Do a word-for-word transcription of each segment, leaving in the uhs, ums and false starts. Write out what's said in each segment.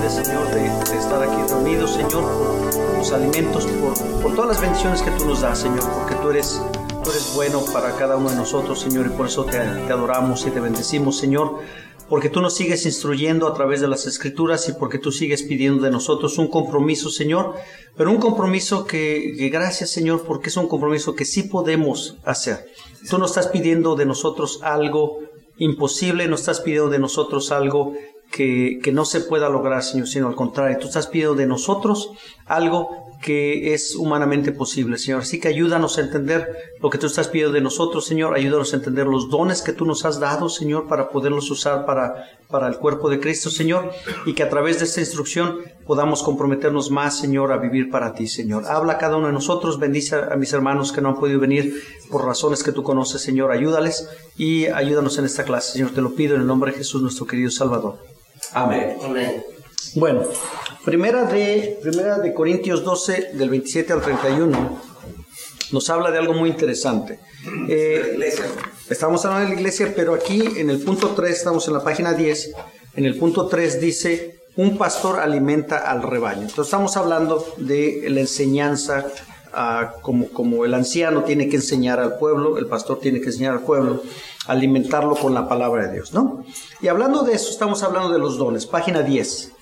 gracias, Señor, de, de estar aquí reunidos, Señor, por los alimentos, por, por todas las bendiciones que tú nos das, Señor, porque tú eres, tú eres bueno para cada uno de nosotros, Señor, y por eso te, te adoramos y te bendecimos, Señor, porque tú nos sigues instruyendo a través de las Escrituras y porque tú sigues pidiendo de nosotros un compromiso, Señor, pero un compromiso que, que gracias, Señor, porque es un compromiso que sí podemos hacer. Tú no estás pidiendo de nosotros algo imposible, no estás pidiendo de nosotros algo que, que no se pueda lograr, Señor, sino al contrario, tú estás pidiendo de nosotros algo que es humanamente posible, Señor. Así que ayúdanos a entender lo que tú estás pidiendo de nosotros, Señor. Ayúdanos a entender los dones que tú nos has dado, Señor, para poderlos usar para, para el cuerpo de Cristo, Señor. Y que a través de esta instrucción podamos comprometernos más, Señor, a vivir para ti, Señor. Habla a cada uno de nosotros. Bendice a mis hermanos que no han podido venir por razones que tú conoces, Señor. Ayúdales y ayúdanos en esta clase, Señor. Te lo pido en el nombre de Jesús, nuestro querido Salvador. Amén. Amén. Bueno, primera de, primera de Corintios doce, del veintisiete al treinta y uno, nos habla de algo muy interesante. Eh, estamos hablando de la iglesia, pero aquí en el punto tres, estamos en la página diez, en el punto tres dice, un pastor alimenta al rebaño. Entonces estamos hablando de la enseñanza, uh, como, como el anciano tiene que enseñar al pueblo, el pastor tiene que enseñar al pueblo, alimentarlo con la palabra de Dios, ¿no? Y hablando de eso, estamos hablando de los dones, página diez.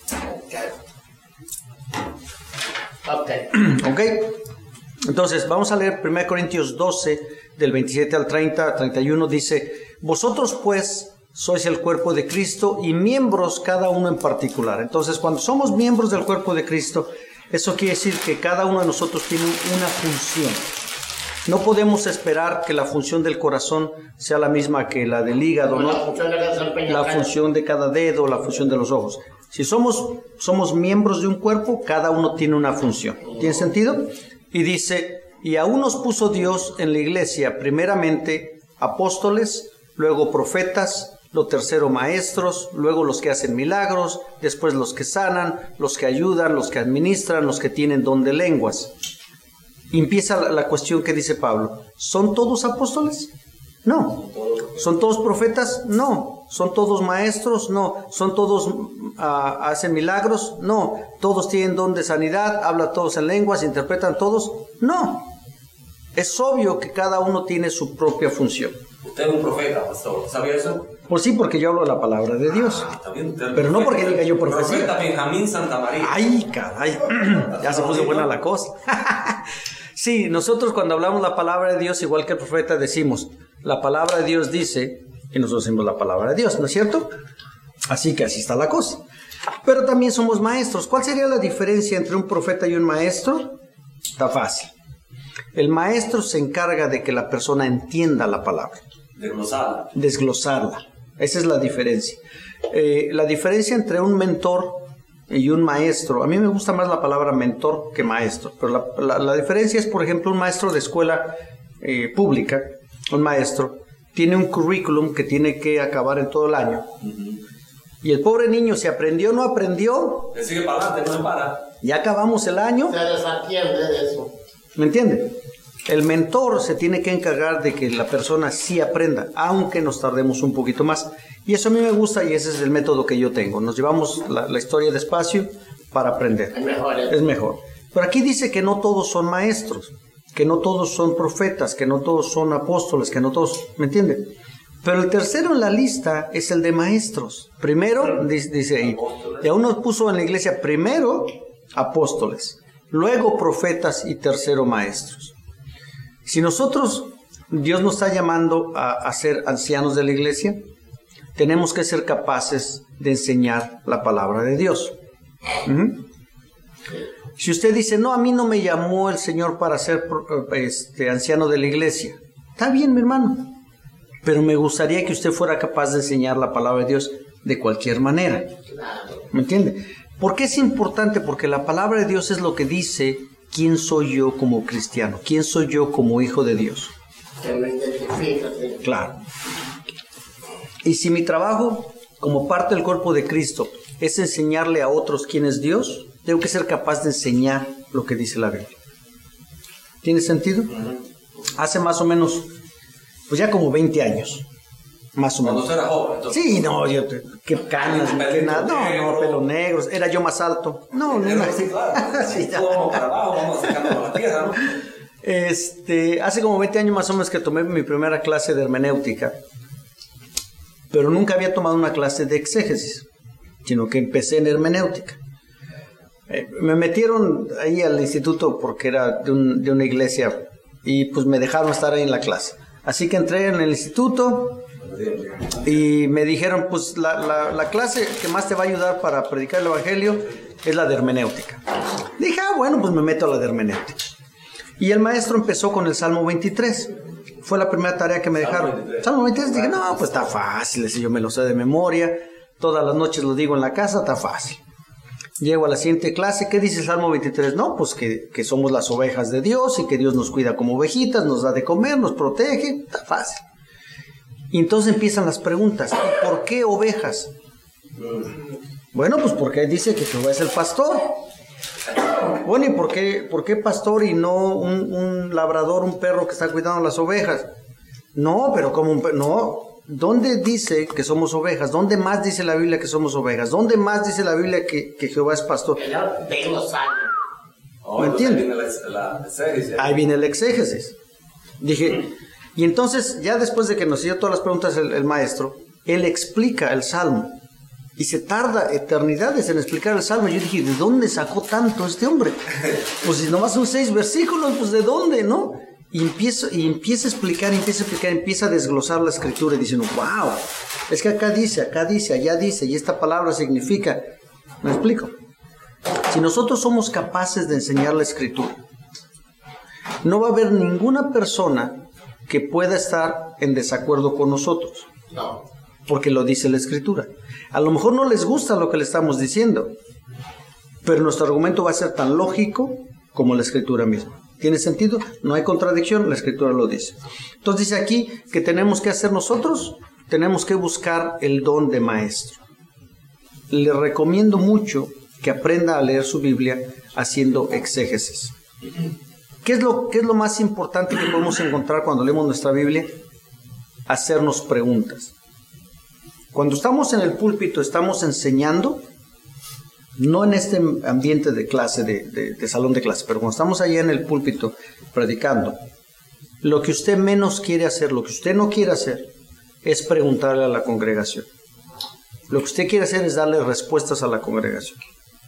Ok. Ok. Entonces, vamos a leer primera Corintios doce, del veintisiete al treinta, treinta y uno, dice, vosotros pues sois el cuerpo de Cristo y miembros cada uno en particular. Entonces, cuando somos miembros del cuerpo de Cristo, eso quiere decir que cada uno de nosotros tiene una función. No podemos esperar que la función del corazón sea la misma que la del hígado, ¿no? La función de cada dedo, la función de los ojos. Si somos, somos miembros de un cuerpo, cada uno tiene una función. ¿Tiene sentido? Y dice, y aún nos puso Dios en la iglesia, primeramente apóstoles, luego profetas, lo tercero maestros, luego los que hacen milagros, después los que sanan, los que ayudan, los que administran, los que tienen don de lenguas. Y empieza la, la cuestión que dice Pablo, ¿son todos apóstoles? No. ¿Son todos profetas? No. ¿Son todos maestros? No. ¿Son todos uh, hacen milagros? No. ¿Todos tienen don de sanidad? ¿Hablan todos en lenguas? ¿Interpretan todos? No. Es obvio que cada uno tiene su propia función. Usted es un profeta, pastor. ¿Sabía eso? Pues sí, porque yo hablo la palabra de Dios. Ah, está bien, usted pero no porque diga yo profecía. Profeta Benjamín Santa María. Ay, caray. Ya se puso buena la cosa. Sí, nosotros cuando hablamos la palabra de Dios, igual que el profeta, decimos, la palabra de Dios dice, y nosotros decimos la palabra de Dios, ¿no es cierto? Así que así está la cosa. Pero también somos maestros. ¿Cuál sería la diferencia entre un profeta y un maestro? Está fácil. El maestro se encarga de que la persona entienda la palabra. Desglosarla. Desglosarla. Esa es la diferencia. Eh, la diferencia entre un mentor y un maestro, a mí me gusta más la palabra mentor que maestro, pero la, la, la diferencia es, por ejemplo, un maestro de escuela eh, pública, un maestro, tiene un currículum que tiene que acabar en todo el año. Uh-huh. Y el pobre niño, si aprendió o no aprendió, le sigue para adelante, no se para. Ya acabamos el año. Se desatiende de eso. ¿Me entiende? El mentor se tiene que encargar de que la persona sí aprenda, aunque nos tardemos un poquito más. Y eso a mí me gusta y ese es el método que yo tengo. Nos llevamos la, la historia despacio para aprender. Es mejor. ¿eh? Es mejor. Pero aquí dice que no todos son maestros, que no todos son profetas, que no todos son apóstoles, que no todos... ¿Me entiende? Pero el tercero en la lista es el de maestros. Primero, dice ahí, y aún nos puso en la iglesia primero apóstoles, luego profetas y tercero maestros. Si nosotros, Dios nos está llamando a, a ser ancianos de la iglesia, tenemos que ser capaces de enseñar la palabra de Dios. ¿Mm? Si usted dice, no, a mí no me llamó el Señor para ser este, anciano de la iglesia, está bien, mi hermano, pero me gustaría que usted fuera capaz de enseñar la palabra de Dios de cualquier manera. ¿Me entiende? ¿Por qué es importante? Porque la palabra de Dios es lo que dice quién soy yo como cristiano, quién soy yo como hijo de Dios. Que me identifica, sí. Claro. Y si mi trabajo como parte del cuerpo de Cristo es enseñarle a otros quién es Dios, tengo que ser capaz de enseñar lo que dice la Biblia. ¿Tiene sentido? Hace más o menos, pues ya como veinte años, Más o Cuando menos. usted era joven. Entonces, Sí, no, yo, te- qué canas, ni qué nada. No, no, pelo negro. Era yo más alto. No, no, Era no. así, claro. Sí, ya. Todos vamos para abajo, vamos sacando la tierra, ¿no? Este, hace como veinte años más o menos que tomé mi primera clase de hermenéutica, pero nunca había tomado una clase de exégesis, sino que empecé en hermenéutica. Eh, me metieron ahí al instituto porque era de, un- de una iglesia y pues me dejaron estar ahí en la clase. Así que entré en el instituto y me dijeron, pues la, la, la clase que más te va a ayudar para predicar el evangelio es la de hermenéutica. Dije, ah, bueno, pues me meto a la de hermenéutica. Y el maestro empezó con el Salmo veintitrés. Fue la primera tarea que me dejaron. Salmo veintitrés, dije, no, pues está fácil, ese yo me lo sé de memoria. Todas las noches lo digo en la casa, está fácil. Llego a la siguiente clase, ¿qué dice el Salmo veintitrés? No, pues que, que somos las ovejas de Dios y que Dios nos cuida como ovejitas, nos da de comer, nos protege, está fácil. Y entonces empiezan las preguntas, ¿y por qué ovejas? Bueno, pues porque dice que Jehová es el pastor. Bueno, ¿y por qué, por qué pastor y no un, un labrador, un perro que está cuidando las ovejas? No, pero como un perro, no. ¿Dónde dice que somos ovejas? ¿Dónde más dice la Biblia que somos ovejas? ¿Dónde más dice la Biblia que, que Jehová es pastor? Ya ven los años. Oh, ¿Me entonces entiende? viene la, la serie, ¿sí? Ahí viene el exégesis. Dije, y entonces ya después de que nos hizo todas las preguntas el, el maestro, él explica el Salmo. Y se tarda eternidades en explicar el Salmo. Yo dije, ¿de dónde sacó tanto este hombre? Pues si nomás son seis versículos, pues ¿de dónde, no? Y empieza, y empieza a explicar, empieza a explicar, empieza a desglosar la escritura y diciendo, wow, es que acá dice, acá dice, allá dice, y esta palabra significa. ¿Me explico? Si nosotros somos capaces de enseñar la escritura, no va a haber ninguna persona que pueda estar en desacuerdo con nosotros, No. porque lo dice la escritura. A lo mejor no les gusta lo que le estamos diciendo, pero nuestro argumento va a ser tan lógico como la escritura misma. ¿Tiene sentido? No hay contradicción, la escritura lo dice. Entonces dice aquí que tenemos que hacer nosotros, tenemos que buscar el don de maestro. Le recomiendo mucho que aprenda a leer su Biblia haciendo exégesis. ¿Qué es lo, qué es lo más importante que podemos encontrar cuando leemos nuestra Biblia? Hacernos preguntas. Cuando estamos en el púlpito, estamos enseñando, no en este ambiente de clase, de, de, de salón de clase, pero cuando estamos allá en el púlpito predicando, lo que usted menos quiere hacer, lo que usted no quiere hacer, es preguntarle a la congregación. Lo que usted quiere hacer es darle respuestas a la congregación.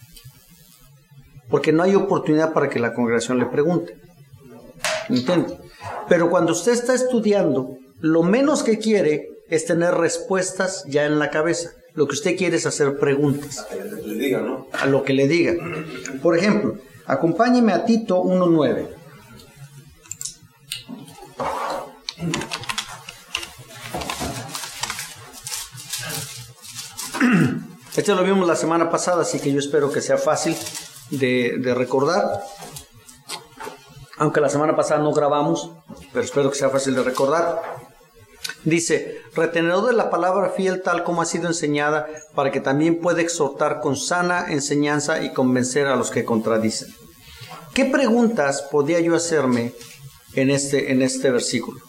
Porque no hay oportunidad para que la congregación le pregunte. ¿Entiende? Pero cuando usted está estudiando, lo menos que quiere es tener respuestas ya en la cabeza. Lo que usted quiere es hacer preguntas. Que le digan, ¿no? A lo que le diga. Por ejemplo, acompáñeme a Tito uno nueve. Este lo vimos la semana pasada, así que yo espero que sea fácil de, de recordar. Aunque la semana pasada no grabamos, pero espero que sea fácil de recordar. Dice, retenedor de la palabra fiel tal como ha sido enseñada, para que también pueda exhortar con sana enseñanza y convencer a los que contradicen. ¿Qué preguntas podía yo hacerme en este, en este versículo?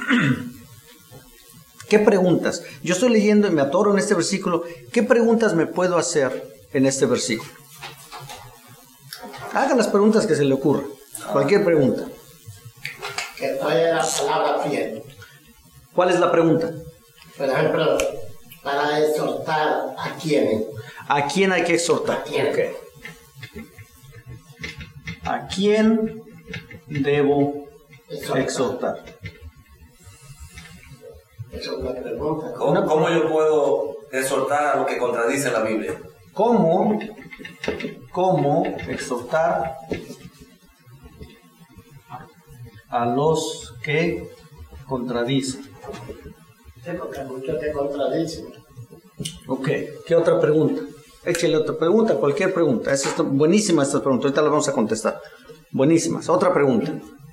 ¿Qué preguntas? Yo estoy leyendo y me atoro en este versículo. ¿Qué preguntas me puedo hacer en este versículo? Haga las preguntas que se le ocurran. Cualquier pregunta. Que cuál es la palabra fiel. ¿Cuál es la pregunta? Por ejemplo, para exhortar a quién. ¿A quién hay que exhortar? ¿A quién? Ok. ¿A quién debo Exhortar. exhortar? Esa es una pregunta. ¿Cómo, ¿Cómo yo puedo exhortar a lo que contradice la Biblia? ¿Cómo, cómo exhortar a los que contradicen? Sí, porque muchos te contradicen. Ok, ¿qué otra pregunta? Échale otra pregunta, cualquier pregunta. Es esto, buenísima esta pregunta, ahorita la vamos a contestar. Buenísimas. Otra pregunta.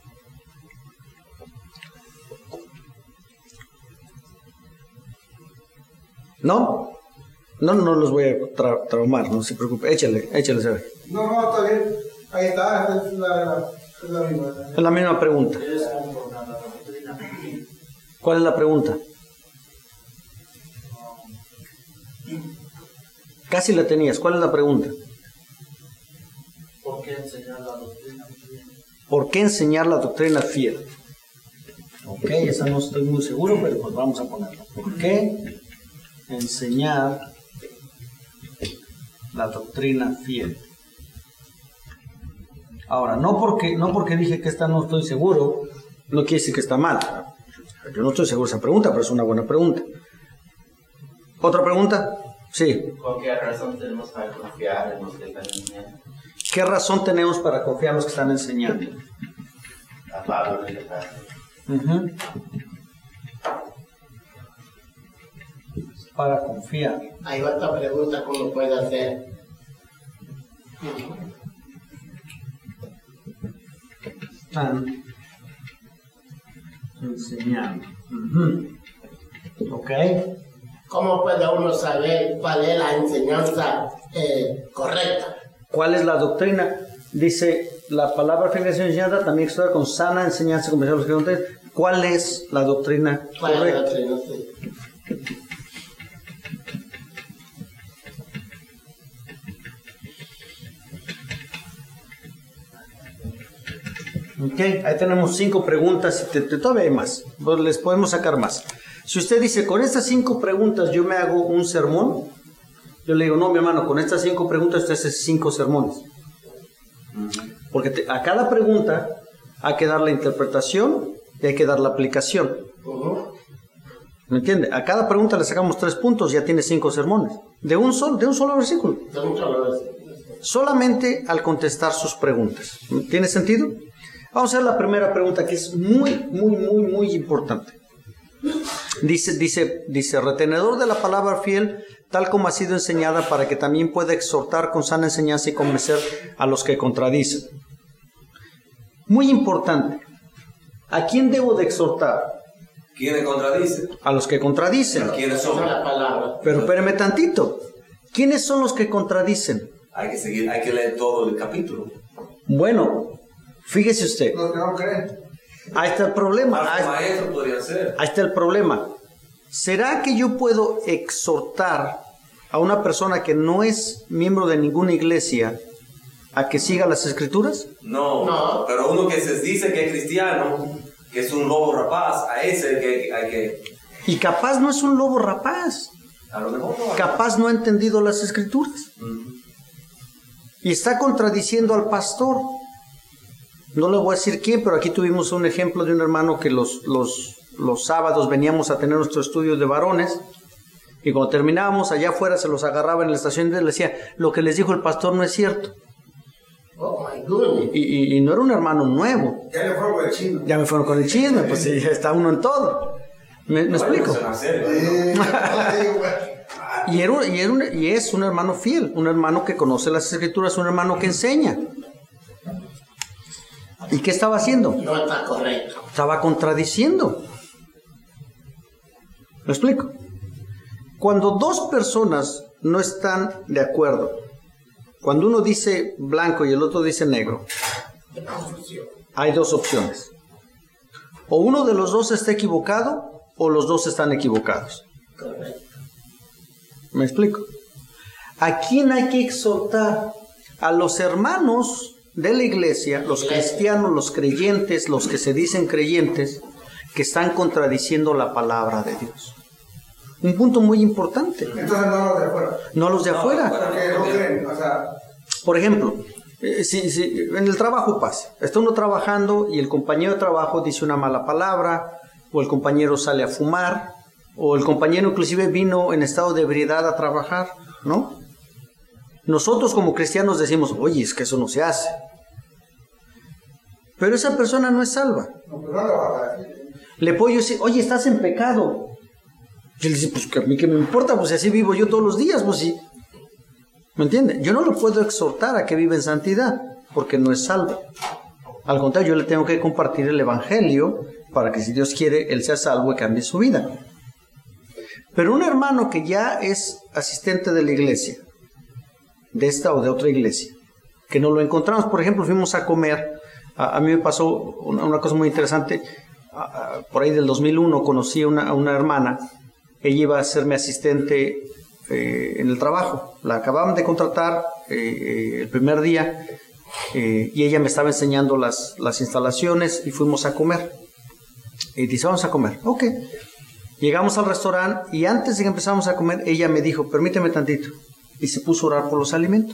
¿No? No, no los voy a tra traumar, no se preocupe. Échale, échale, ¿sabe? No, no, está bien. Ahí está, esta es la, la, es la misma. Es la misma pregunta. ¿Cuál es la pregunta? Casi la tenías. ¿Cuál es la pregunta? ¿Por qué enseñar la doctrina fiel? ¿Por qué enseñar la doctrina fiel? Ok, esa no estoy muy seguro, pero pues vamos a ponerla. ¿Por qué enseñar la doctrina fiel? Ahora, no porque, no porque dije que esta no estoy seguro, no quiere decir que está mal. Yo no estoy seguro de esa pregunta, pero es una buena pregunta. ¿Otra pregunta? Sí. ¿Con qué razón tenemos para confiar en los que están enseñando? ¿Qué razón tenemos para confiar en los que están enseñando? A Pablo le pasa. Uh-huh. Para confiar. Hay otra pregunta que uno puede hacer. Están enseñando. Uh-huh. Ok. ¿Cómo puede uno saber cuál es la enseñanza eh, correcta? ¿Cuál es la doctrina? Dice la palabra fiel es enseñada, también exhorta con sana enseñanza y convencer a los que no tienen. ¿Cuál es la doctrina ¿Cuál correcta? es la doctrina? Sí. Ok, ahí tenemos cinco preguntas y te, te, todavía hay más. Pues les podemos sacar más. Si usted dice, con estas cinco preguntas yo me hago un sermón, yo le digo, no, mi hermano, con estas cinco preguntas usted hace cinco sermones. Porque te, a cada pregunta hay que dar la interpretación y hay que dar la aplicación. Uh-huh. ¿Me entiende? A cada pregunta le sacamos tres puntos, ya tiene cinco sermones. De un solo, de un solo versículo. De muchas veces. Solamente al contestar sus preguntas. ¿Tiene sentido? Vamos a hacer la primera pregunta, que es muy, muy, muy, muy importante. Dice, dice, dice, retenedor de la palabra fiel, tal como ha sido enseñada, para que también pueda exhortar con sana enseñanza y convencer a los que contradicen. Muy importante. ¿A quién debo de exhortar? ¿Quiénes contradicen? A los que contradicen. ¿Pero quiénes Esa es son? la palabra. Pero espéreme tantito. ¿Quiénes son los que contradicen? Hay que seguir, hay que leer todo el capítulo. Bueno, fíjese usted. Los que no creen. Ahí está el problema. Más Ahí, maestros podrían ser. ahí está el problema. ¿Será que yo puedo exhortar a una persona que no es miembro de ninguna iglesia a que siga las escrituras? No, No. pero uno que se dice que es cristiano, que es un lobo rapaz, a ese que hay que... Y capaz no es un lobo rapaz. A lo mejor no. Capaz no ha entendido las escrituras. Ujú. Y está contradiciendo al pastor. No le voy a decir quién, pero aquí tuvimos un ejemplo de un hermano que los, los, los sábados veníamos a tener nuestro estudio de varones. Y cuando terminábamos, allá afuera se los agarraba en la estación y les decía, lo que les dijo el pastor no es cierto. Oh my goodness. Y, y, y no era un hermano nuevo. Ya le fueron con el chino. Ya me fueron con el chisme, pues sí, ya está uno en todo. ¿Me, me explico? Se va a hacer, ¿no? Eh, ay, güey. Y, era, un- y, era un- y es un hermano fiel, un hermano que conoce las escrituras, un hermano que enseña. ¿Y qué estaba haciendo? No está correcto. Estaba contradiciendo. ¿Me explico? Cuando dos personas no están de acuerdo, cuando uno dice blanco y el otro dice negro, hay dos opciones. O uno de los dos está equivocado o los dos están equivocados. Correcto. ¿Me explico? ¿A quién hay que exhortar? A los hermanos de la iglesia, los cristianos, los creyentes, los que se dicen creyentes, que están contradiciendo la palabra de Dios. Un punto muy importante. Entonces no los de afuera. No a los de No, afuera. bueno. Porque no creen. O sea, Por ejemplo, eh, si, si en el trabajo pasa, está uno trabajando y el compañero de trabajo dice una mala palabra, o el compañero sale a fumar, o el compañero inclusive vino en estado de ebriedad a trabajar, ¿no? Nosotros como cristianos decimos, oye, es que eso no se hace. Pero esa persona no es salva. no, pero no le va a decir. Le puedo yo decir, oye, estás en pecado. Y él dice, pues que a mí qué me importa, pues así vivo yo todos los días, pues sí. ¿Me entiende? Yo no lo puedo exhortar a que viva en santidad, porque no es salvo. Al contrario, yo le tengo que compartir el evangelio para que si Dios quiere, él sea salvo y cambie su vida. Pero un hermano que ya es asistente de la iglesia, de esta o de otra iglesia, que no lo encontramos, por ejemplo, fuimos a comer, a, a mí me pasó una, una cosa muy interesante, a, a, por ahí del dos mil uno conocí a una, a una hermana, ella iba a ser mi asistente eh, en el trabajo. La acababan de contratar eh, eh, el primer día eh, y ella me estaba enseñando las, las instalaciones y fuimos a comer. Y dice, vamos a comer. Ok. Llegamos al restaurante y antes de que empezáramos a comer, ella me dijo, permíteme tantito. Y se puso a orar por los alimentos.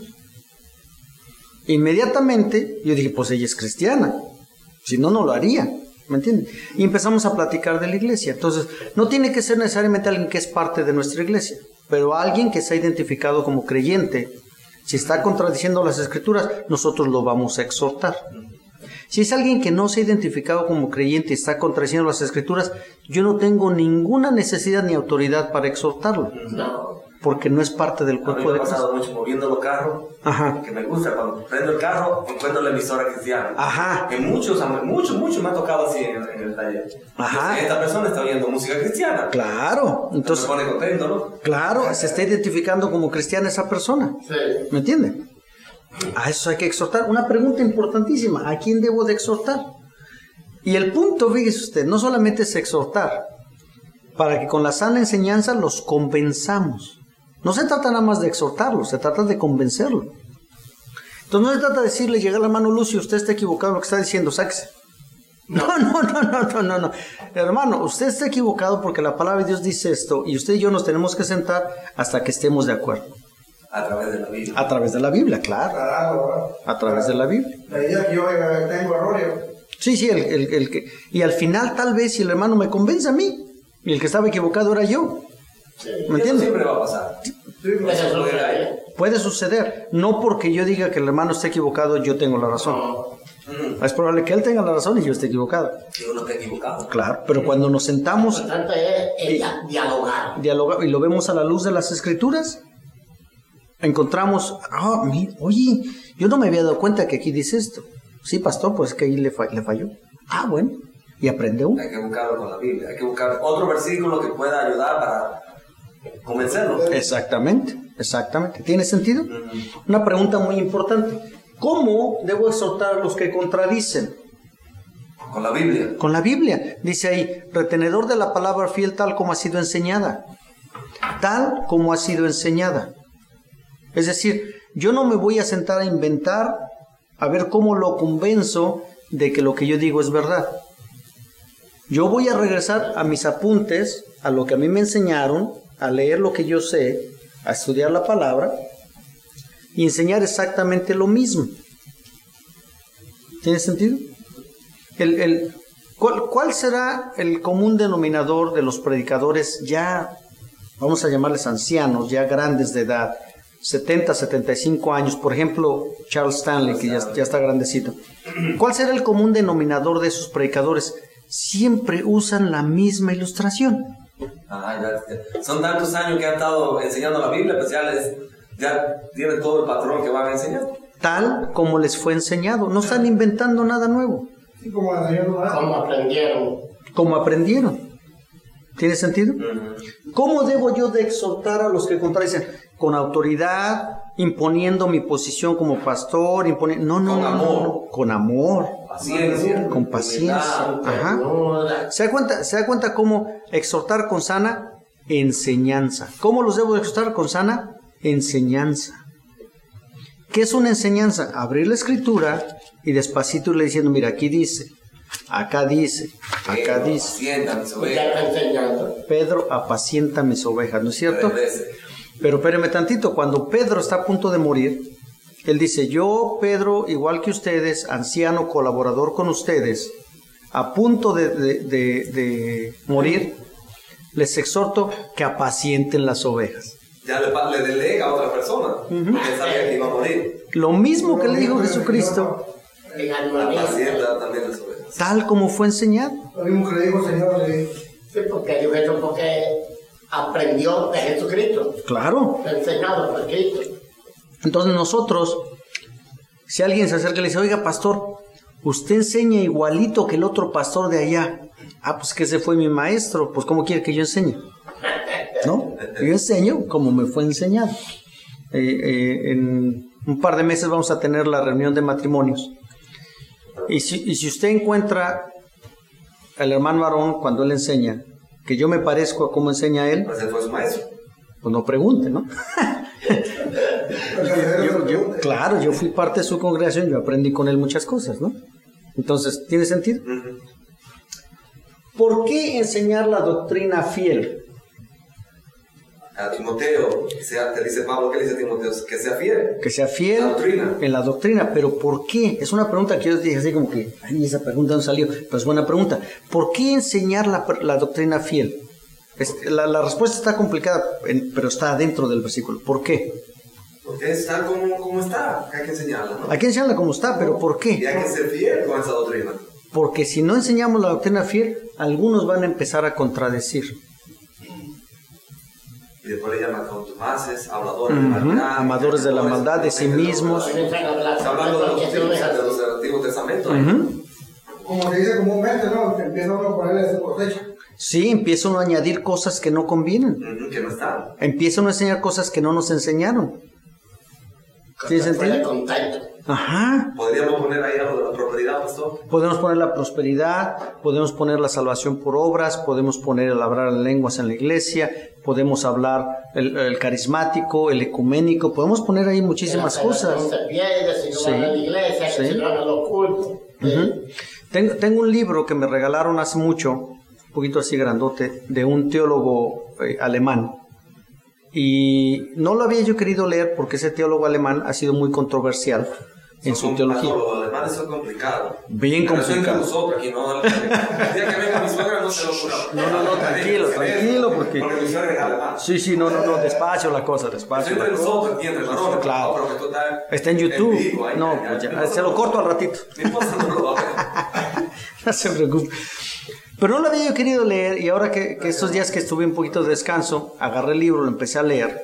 Inmediatamente yo dije, pues ella es cristiana. Si no, no lo haría. ¿Me entienden? Y empezamos a platicar de la iglesia. Entonces, no tiene que ser necesariamente alguien que es parte de nuestra iglesia, pero alguien que se ha identificado como creyente. Si está contradiciendo las escrituras, nosotros lo vamos a exhortar. Si es alguien que no se ha identificado como creyente y está contradiciendo las escrituras, yo no tengo ninguna necesidad ni autoridad para exhortarlo. No. Porque no es parte del cuerpo de Cristo. A mí me ha pasado Cristo. mucho moviendo los carros. Ajá. Que me gusta, cuando prendo el carro, encuentro la emisora cristiana. Ajá. Que muchos, muchos, muchos me ha tocado así en, en el taller. Ajá. Entonces, esta persona está oyendo música cristiana. Claro. Entonces, me pone contento, ¿no? claro, se está identificando como cristiana esa persona. Sí. ¿Me entiende? A eso hay que exhortar. Una pregunta importantísima. ¿A quién debo de exhortar? Y el punto, fíjese usted, no solamente es exhortar, para que con la sana enseñanza los convenzamos. No se trata nada más de exhortarlo, se trata de convencerlo. Entonces no se trata de decirle, llega la hermano Lucio, usted está equivocado en lo que está diciendo, sáquese. No, no, no, no, no, no, no. Hermano, usted está equivocado porque la palabra de Dios dice esto y usted y yo nos tenemos que sentar hasta que estemos de acuerdo. A través de la Biblia. A través de la Biblia, claro. Claro, ¿verdad? A través de la Biblia. La idea es que yo eh, tengo errores. Sí, sí, el, el, el que... Y al final tal vez si el hermano me convence a mí y el que estaba equivocado era yo. Sí. ¿Me Eso entiende? siempre va a pasar. Sí, pues, Eso puede sucede. caer. Puede suceder. No porque yo diga que el hermano esté equivocado, yo tengo la razón. No. Mm. Es probable que él tenga la razón y yo esté equivocado. Que uno está equivocado. Claro, pero cuando nos Lo sentamos, importante es el dia- dialogar. dialogar y lo vemos a la luz de las escrituras, encontramos, ah, mi- oye, yo no me había dado cuenta que aquí dice esto. Sí, pastor, pues que ahí le, fa- le falló. Ah, bueno, y aprende uno. Hay que buscarlo con la Biblia. Hay que buscar otro versículo que pueda ayudar para convencerlo. Exactamente, exactamente. ¿Tiene sentido? Mm. Una pregunta muy importante. ¿Cómo debo exhortar a los que contradicen? Con la Biblia. Con la Biblia. Dice ahí, retenedor de la palabra fiel tal como ha sido enseñada. Tal como ha sido enseñada. Es decir, yo no me voy a sentar a inventar, a ver cómo lo convenzo de que lo que yo digo es verdad. Yo voy a regresar a mis apuntes, a lo que a mí me enseñaron, a leer lo que yo sé, a estudiar la palabra y enseñar exactamente lo mismo. ¿Tiene sentido? El, el, ¿cuál, ¿Cuál será el común denominador de los predicadores ya, vamos a llamarles ancianos, ya grandes de edad, setenta, setenta y cinco años? Por ejemplo, Charles Stanley, que ya, ya está grandecito. ¿Cuál será el común denominador de esos predicadores? Siempre usan la misma ilustración. Ah, ya, son tantos años que han estado enseñando la Biblia, pues ya, les, ya tienen todo el patrón que van a enseñar. Tal como les fue enseñado. No están inventando nada nuevo. sí, como la señora Durán. Como aprendieron. Como aprendieron. ¿Tiene sentido? Uh-huh. ¿Cómo debo yo de exhortar a los que contradicen? Con autoridad, imponiendo mi posición como pastor, imponiendo... No, no, Con no, amor. no. Con amor. Paciencia. Con paciencia. humildad. Ajá. Ternura. ¿Se da cuenta, se da cuenta cómo exhortar con sana enseñanza? ¿Cómo los debo de exhortar con sana enseñanza? ¿Qué es una enseñanza? Abrir la escritura y despacito irle diciendo, mira, aquí dice, acá dice, acá Pedro, dice. Pacienta, mis Ya ovejas. está enseñando. Pedro apacienta mis ovejas, ¿no es cierto? Tres veces. Pero espéreme tantito, cuando Pedro está a punto de morir, él dice, yo, Pedro, igual que ustedes, anciano, colaborador con ustedes, a punto de, de, de, de morir, les exhorto que apacienten las ovejas. Ya le, pa- le delega a otra persona. Porque él sabía que iba a morir. Lo mismo que le dijo Jesucristo, En La armonía. pacienta también las ovejas. tal como fue enseñado. Lo mismo que le dijo el Señor, le dijo. Sí, porque dijo eso porque aprendió de Jesucristo. Claro. Fue enseñado por Cristo. Entonces nosotros, si alguien se acerca y le dice, oiga, pastor, usted enseña igualito que el otro pastor de allá. Ah, pues que ese fue mi maestro, pues ¿cómo quiere que yo enseñe? ¿No? Yo enseño como me fue enseñado. Eh, eh, en un par de meses vamos a tener la reunión de matrimonios. Y si, y si usted encuentra al hermano Aarón cuando él enseña, que yo me parezco a cómo enseña él, Pues él fue su maestro. pues no pregunte, ¿no? yo, yo, claro, yo fui parte de su congregación, yo aprendí con él muchas cosas, ¿no? Entonces, ¿tiene sentido? Ujú. ¿Por qué enseñar la doctrina fiel? A Timoteo, que sea, te dice Pablo, ¿qué le dice a Timoteo? Que sea fiel. Que sea fiel La doctrina. en la doctrina, pero ¿por qué? Es una pregunta que yo dije así como que, ay, esa pregunta no salió, pero es buena pregunta. ¿Por qué enseñar la, la doctrina fiel? Es, la, la respuesta está complicada, en- pero está dentro del versículo. ¿Por qué? Porque está como, como está, que hay que enseñarla, ¿no? Hay que enseñarla como está, pero ¿por Y qué? hay que ser fiel con esa doctrina. Porque si no enseñamos la doctrina fiel, algunos van a empezar a contradecir. Y después le llaman contumaces, habladores Ujú, de maldad. amadores de la maldad, de sí mismos. Está hablando de los títulos de los del Antiguo Testamento. ¿eh? Ujú. Como se dice comúnmente, ¿no? Que empieza uno a ponerle su cosecha. Sí, empieza uno a añadir cosas que no convienen. Ujú, que no está. Empieza uno a enseñar cosas que no nos enseñaron. ¿Tiene sentido? Contacto. Ajá. ¿Podríamos poner ahí algo de la prosperidad, pastor? Podemos poner la prosperidad, podemos poner la salvación por obras, podemos poner el hablar en lenguas en la iglesia, podemos hablar el, el carismático, el ecuménico, podemos poner ahí muchísimas cosas. No se pierde, si no Sí. van a la iglesia, Sí. que si no van a los cultos. Ujú. Tengo, tengo un libro que me regalaron hace mucho, un poquito así grandote, de un teólogo eh, alemán. Y no lo había yo querido leer porque ese teólogo alemán ha sido muy controversial en su Son teología. complicados, Los alemanes son complicados. Bien Pero eso entre complicado. nosotros aquí, ¿no? El día que venga mi suegra no se lo juro. No, no, no, tranquilo, tranquilo, porque- Porque mi suegra es alemana. Sí, sí, no, no, no, despacio la cosa, Eso despacio. entre la cosa. nosotros aquí, entre varones. Claro. Pero que tú estás Está en YouTube. vivo ahí, No, ya, pues ya. ya, se lo corto al ratito. Mi esposa no lo va a ver. No se preocupe. Pero no lo había yo querido leer y ahora que, que estos días que estuve un poquito de descanso, agarré el libro, lo empecé a leer.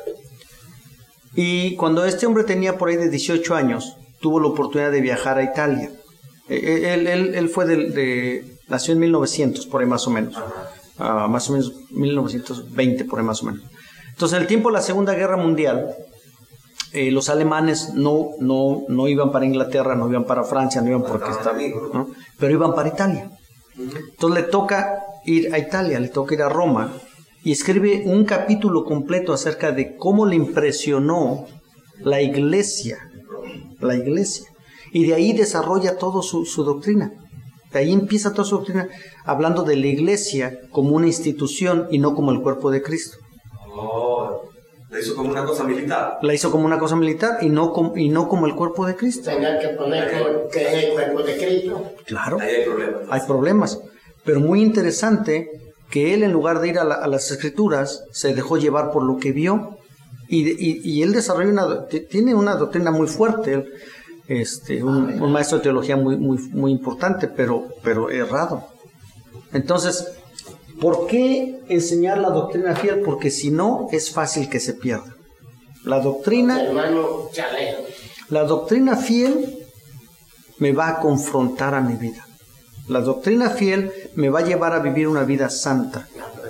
Y cuando este hombre tenía por ahí de dieciocho años, tuvo la oportunidad de viajar a Italia. Eh, Él, él, él fue de, de- nació en mil novecientos, por ahí más o menos. Ah, más o menos mil novecientos veinte, por ahí más o menos. Entonces, en el tiempo de la Segunda Guerra Mundial, eh, los alemanes no, no, no iban para Inglaterra, no iban para Francia, no iban porque estaban estaban, amigos, ¿no? Pero iban para Italia. Entonces le toca ir a Italia, le toca ir a Roma y escribe un capítulo completo acerca de cómo le impresionó la iglesia, la iglesia. Y de ahí desarrolla toda su, su doctrina. De ahí empieza toda su doctrina hablando de la iglesia como una institución y no como el cuerpo de Cristo. Oh, le hizo como una cosa militar. La hizo como una cosa militar y no como, y no como el cuerpo de Cristo. Tener que poner como que es el cuerpo de Cristo. Claro. Ahí hay problemas. Hay problemas, pero muy interesante que él en lugar de ir a, la- a las escrituras se dejó llevar por lo que vio y, de- y, y él desarrolla una do- t- tiene una doctrina muy fuerte, él, este, un, un maestro de teología muy muy muy importante, pero pero errado. Entonces, ¿por qué enseñar la doctrina fiel? Porque si no es fácil que se pierda. La doctrina Hermano Chaleo. la doctrina fiel me va a confrontar a mi vida. La doctrina fiel me va a llevar a vivir una vida santa,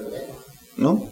¿no?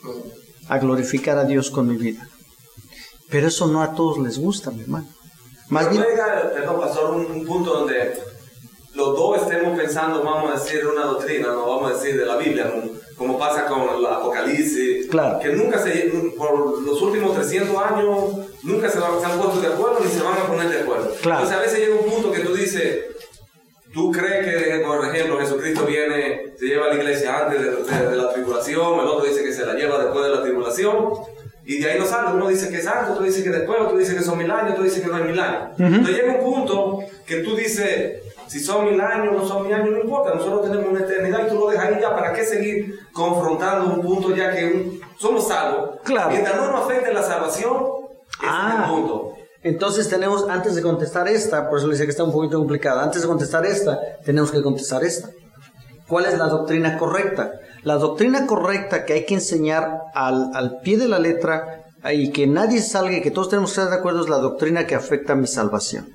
A glorificar a Dios con mi vida. Pero eso no a todos les gusta, mi hermano. Más Pero bien, llega, perdón, pastor, un, un punto donde los dos estemos pensando, vamos a decir, una doctrina, no vamos a decir de la Biblia, como, como pasa con el Apocalipsis, Claro. que nunca se, por los últimos trescientos años, nunca se, van- se han puesto de acuerdo ni se van a poner de acuerdo. Claro. Entonces a veces llega un punto que tú dices, tú crees que, por ejemplo, Jesucristo viene, se lleva a la iglesia antes de, de- de la tribulación, el otro dice que se la lleva después de la tribulación, y de ahí no sale, uno dice que es antes, otro dice que después, otro dice que son mil años, otro dice que no hay mil años. Entonces llega un punto que tú dices, si son mil años, no son mil años, no importa, nosotros tenemos una eternidad y tú lo dejas ahí ya, ¿para qué seguir confrontando un punto ya que un- somos salvos? Claro. Mientras no nos afecte la salvación, ese Ah. es el punto. entonces tenemos, antes de contestar esta, por eso le decía que está un poquito complicada, antes de contestar esta, tenemos que contestar esta. ¿Cuál es la doctrina correcta? La doctrina correcta que hay que enseñar al, al pie de la letra y que nadie salga y que todos tenemos que estar de acuerdo es la doctrina que afecta a mi salvación.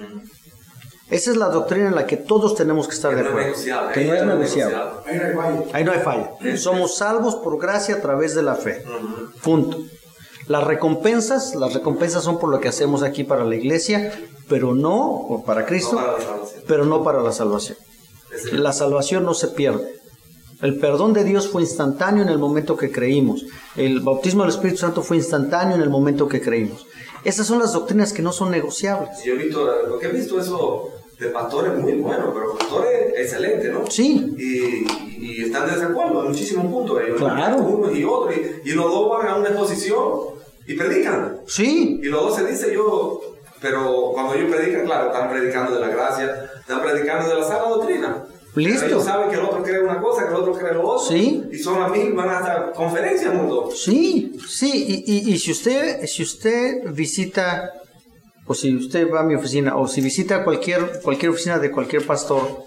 Esa es la doctrina en la que todos tenemos que estar Que de no es acuerdo. negociable. Que ahí no es ya negociable. Ahí no hay fallo. Ahí no hay falla. Somos salvos por gracia a través de la fe. Punto. Las recompensas, las recompensas son por lo que hacemos aquí para la iglesia, pero no, o para Cristo, No para la salvación. pero no para la salvación. Ese es el- La salvación no se pierde. El perdón de Dios fue instantáneo en el momento que creímos. El bautismo del Espíritu Santo fue instantáneo en el momento que creímos. Esas son las doctrinas que no son negociables. Yo he visto, lo que he visto eso de pastores muy buenos, pero pastores excelentes, ¿no? Sí. Y, y están de desacuerdo en muchísimos puntos. Ellos, Claro. Unos y otros. Y, y los dos van a una exposición y predican. Sí. Y los dos se dice yo, pero cuando ellos predican, claro, están predicando de la gracia, están predicando de la sana doctrina. Listo. Pero ellos saben que el otro cree una cosa, que el otro cree lo otro. Sí. Y son amigos, van a hacer conferencias juntos. Sí, sí, y, y, y si usted, si usted visita, o si usted va a mi oficina, o si visita cualquier, cualquier oficina de cualquier pastor,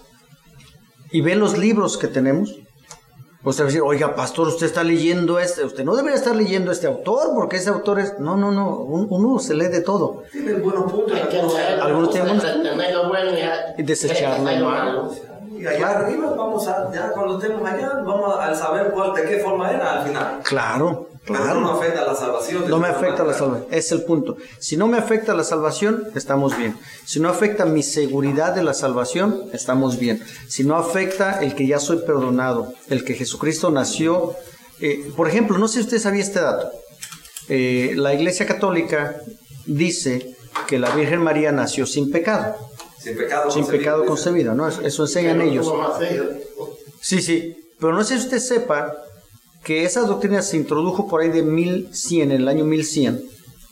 y ve los libros que tenemos, usted va a decir, oiga, pastor, usted está leyendo este, usted no debería estar leyendo este autor, porque ese autor es, no, no, no, un- uno se lee de todo. Tienen buenos puntos. Hay que leer, Algunos tienen buenos- tener lo bueno y, Y desecharlo hay lo malo. malo. Y allá Claro. arriba vamos a, ya cuando estemos allá, vamos a saber cuál, de qué forma era al final. Claro, Pero no claro. afecta a la salvación. de No me ninguna afecta la manera. salvación, es el punto. Si no me afecta la salvación, estamos bien. Si no afecta mi seguridad de la salvación, estamos bien. Si no afecta el que ya soy perdonado, el que Jesucristo nació. Eh, por ejemplo, no sé si usted sabía este dato. Eh, la Iglesia Católica dice que la Virgen María nació sin pecado, Sin pecado sin concebido, pecado dice. concebida, ¿no? Eso, eso enseñan Pero ellos. tuvo más fe. Sí, sí, pero no sé si usted sepa que esa doctrina se introdujo por ahí de mil cien, en el año mil cien,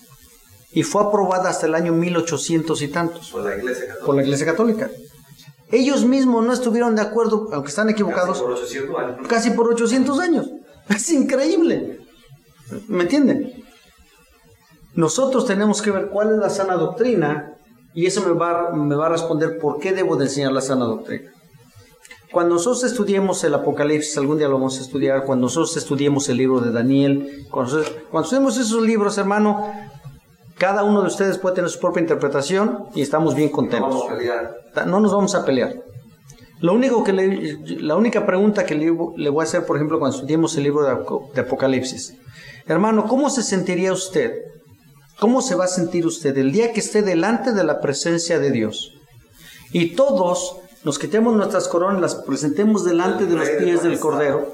y fue aprobada hasta el año mil ochocientos y tantos Por la iglesia católica. por la Iglesia Católica. Ellos mismos no estuvieron de acuerdo, aunque están equivocados, Casi por ochocientos años. casi por ochocientos años. Es increíble. ¿Me entienden? Nosotros tenemos que ver cuál es la sana doctrina, y eso me va, me va a responder por qué debo de enseñar la sana doctrina. Cuando nosotros estudiemos el Apocalipsis, algún día lo vamos a estudiar, cuando nosotros estudiemos el libro de Daniel, cuando nosotros, cuando estudiemos esos libros, hermano, cada uno de ustedes puede tener su propia interpretación y estamos bien No contentos. vamos a pelear. No nos vamos a pelear. Lo único que le, la única pregunta que le, le voy a hacer, por ejemplo, cuando estudiemos el libro de, Apo- de Apocalipsis, hermano, ¿cómo se sentiría usted? ¿Cómo se va a sentir usted el día que esté delante de la presencia de Dios? Y todos nos quitemos nuestras coronas, las presentemos delante de los pies del Cordero,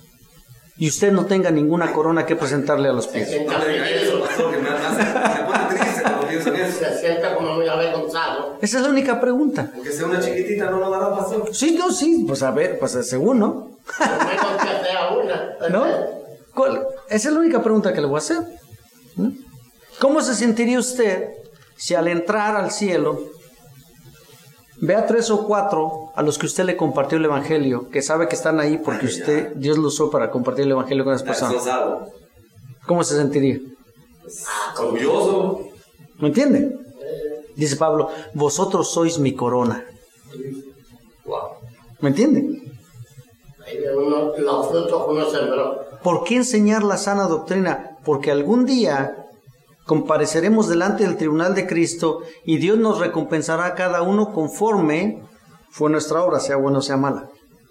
y usted no tenga ninguna corona que presentarle a los pies. No me diga eso, pastor, que me hace, me pone triste cuando pienso en eso. Se sienta como muy avergonzado. Esa es la única pregunta. Porque sea una chiquitita no lo dará, pastor. Sí, no, sí, pues a ver, pues según, ¿no? No me contesté a una. ¿No? ¿Cuál? Esa es la única pregunta que le voy a hacer. ¿Mm? ¿Cómo se sentiría usted si al entrar al cielo ve a tres o cuatro a los que usted le compartió el Evangelio, que sabe que están ahí porque usted, Dios lo usó para compartir el Evangelio con esas personas? Exaltado. ¿Cómo se sentiría? Orgulloso. ¿Me entiende? Dice Pablo, vosotros sois mi corona. Wow. ¿Me entiende? Ahí ve uno los frutos que uno sembró. ¿Por qué enseñar la sana doctrina? Porque algún día compareceremos delante del tribunal de Cristo y Dios nos recompensará a cada uno conforme fue nuestra obra, sea buena o sea mala.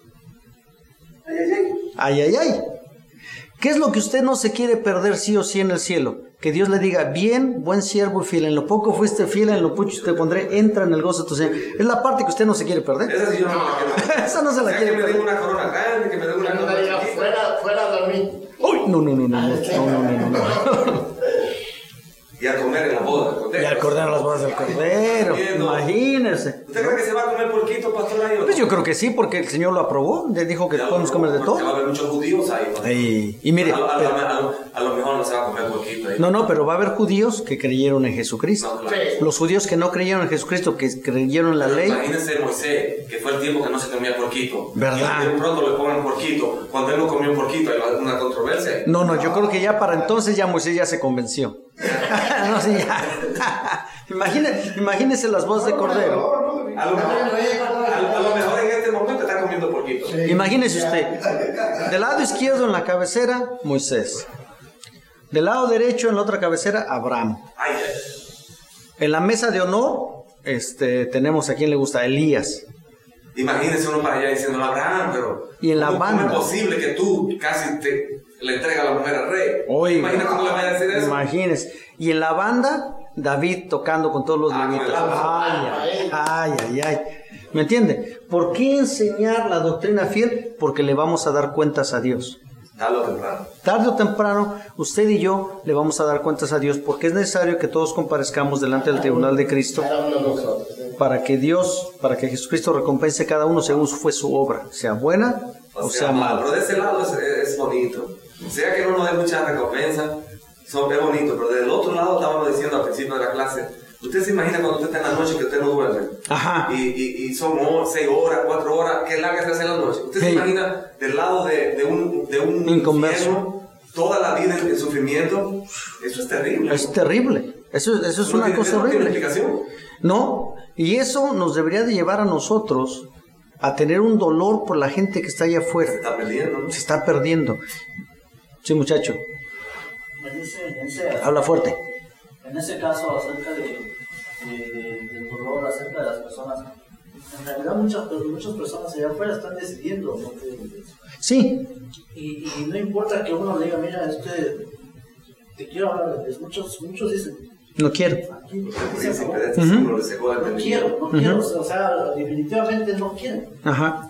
Ay, ay, ay. ¿Qué es lo que usted no se quiere perder sí o sí en el cielo? Que Dios le diga, bien, buen siervo y fiel, en lo poco fuiste fiel, en lo mucho te pondré, entra en el gozo de tu Señor. Es la parte que usted no se quiere perder. Esa sí yo no me la quiero. Esa no se la O sea, quiere que me den perder. una corona grande, que me den una Cuando corona me diga, chiquita. fuera, fuera a dormir. Uy, no, no, no, no, no, no, no, no, no. Y a comer en la boda del cordero. Y al cordero las bodas del cordero, imagínese. ¿Usted cree que se va a comer porquito, pastor, ahí o no? Pues yo creo que sí, porque el Señor lo aprobó, le dijo que Ya, podemos comer de porque va a todo. haber muchos judíos ahí. ¿no? Y, y mire, a, lo- a, lo- pero- a lo- a lo mejor no se va a comer porquito ahí. no, no, pero va a haber judíos que creyeron en Jesucristo. No, claro. Sí. Los judíos que no creyeron en Jesucristo, que creyeron en la Pero ley, Imagínense Moisés, que fue el tiempo que no se comía porquito. ¿Verdad? Y de pronto le ponen porquito. Cuando él no comió porquito, hay una controversia. no, no, yo creo que ya para entonces ya Moisés ya se convenció. No, sí, ya. Imagine- imagínese las voces de cordero. A lo, mejor, a, a lo mejor en este momento está comiendo porquito. Imagínese usted, del lado izquierdo en la cabecera, Moisés. Del lado derecho en la otra cabecera, Abraham. Ay, ay. En la mesa de honor, este, tenemos a quien le gusta, Elías. Imagínense uno para allá diciendo Abraham, pero Y en la ¿cómo, banda. ¿cómo es posible que tú casi te, le entregas a la mujer al rey? Oiga. Imagínate cómo le vaya a decir eso. Imagínese. Y en la banda, David tocando con todos los Ah, con levitas. el arpa. Ay, ay, ay, ay, ay. ¿Me entiende? ¿Por qué enseñar la doctrina fiel? Porque le vamos a dar cuentas a Dios. Tarde o temprano. Tarde o temprano, usted y yo le vamos a dar cuentas a Dios, porque es necesario que todos comparezcamos delante del tribunal de Cristo Cada uno de nosotros. para que Dios, para que Jesucristo recompense a cada uno según fue su obra, sea buena o, O sea, sea, mala. pero de ese lado es, es bonito. Sea que no nos dé mucha recompensa, son, es bonito, pero del otro lado estábamos diciendo al principio de la clase, usted se imagina cuando usted está en la noche que usted no duerme. Ajá. Y, y, y son ho- seis horas, cuatro horas, qué larga se hace la noche. Usted Sí. se imagina del lado de, de un, de un Inconverso. infierno, toda la vida en, en sufrimiento. Eso es terrible. Es terrible. Eso, eso es No una tiene- cosa no tiene horrible. explicación. No, y eso nos debería de llevar a nosotros a tener un dolor por la gente que está allá Se afuera. está perdiendo, ¿no? Se está perdiendo. Sí, muchacho, En ese, en ese, habla fuerte. en ese caso, acerca de, de- de- del dolor, acerca de las personas, en realidad muchas, muchas personas allá afuera están decidiendo no creer en Dios. Sí, Y, y no importa que uno le diga, mira, este, te quiero hablar de Dios. Muchos, muchos dicen, no quiero. aquí, El aquí se príncipe acabó. de este Ujú. siglo le cegó el No entendimiento. quiero, no quiero, o sea, definitivamente no quieren. Ajá.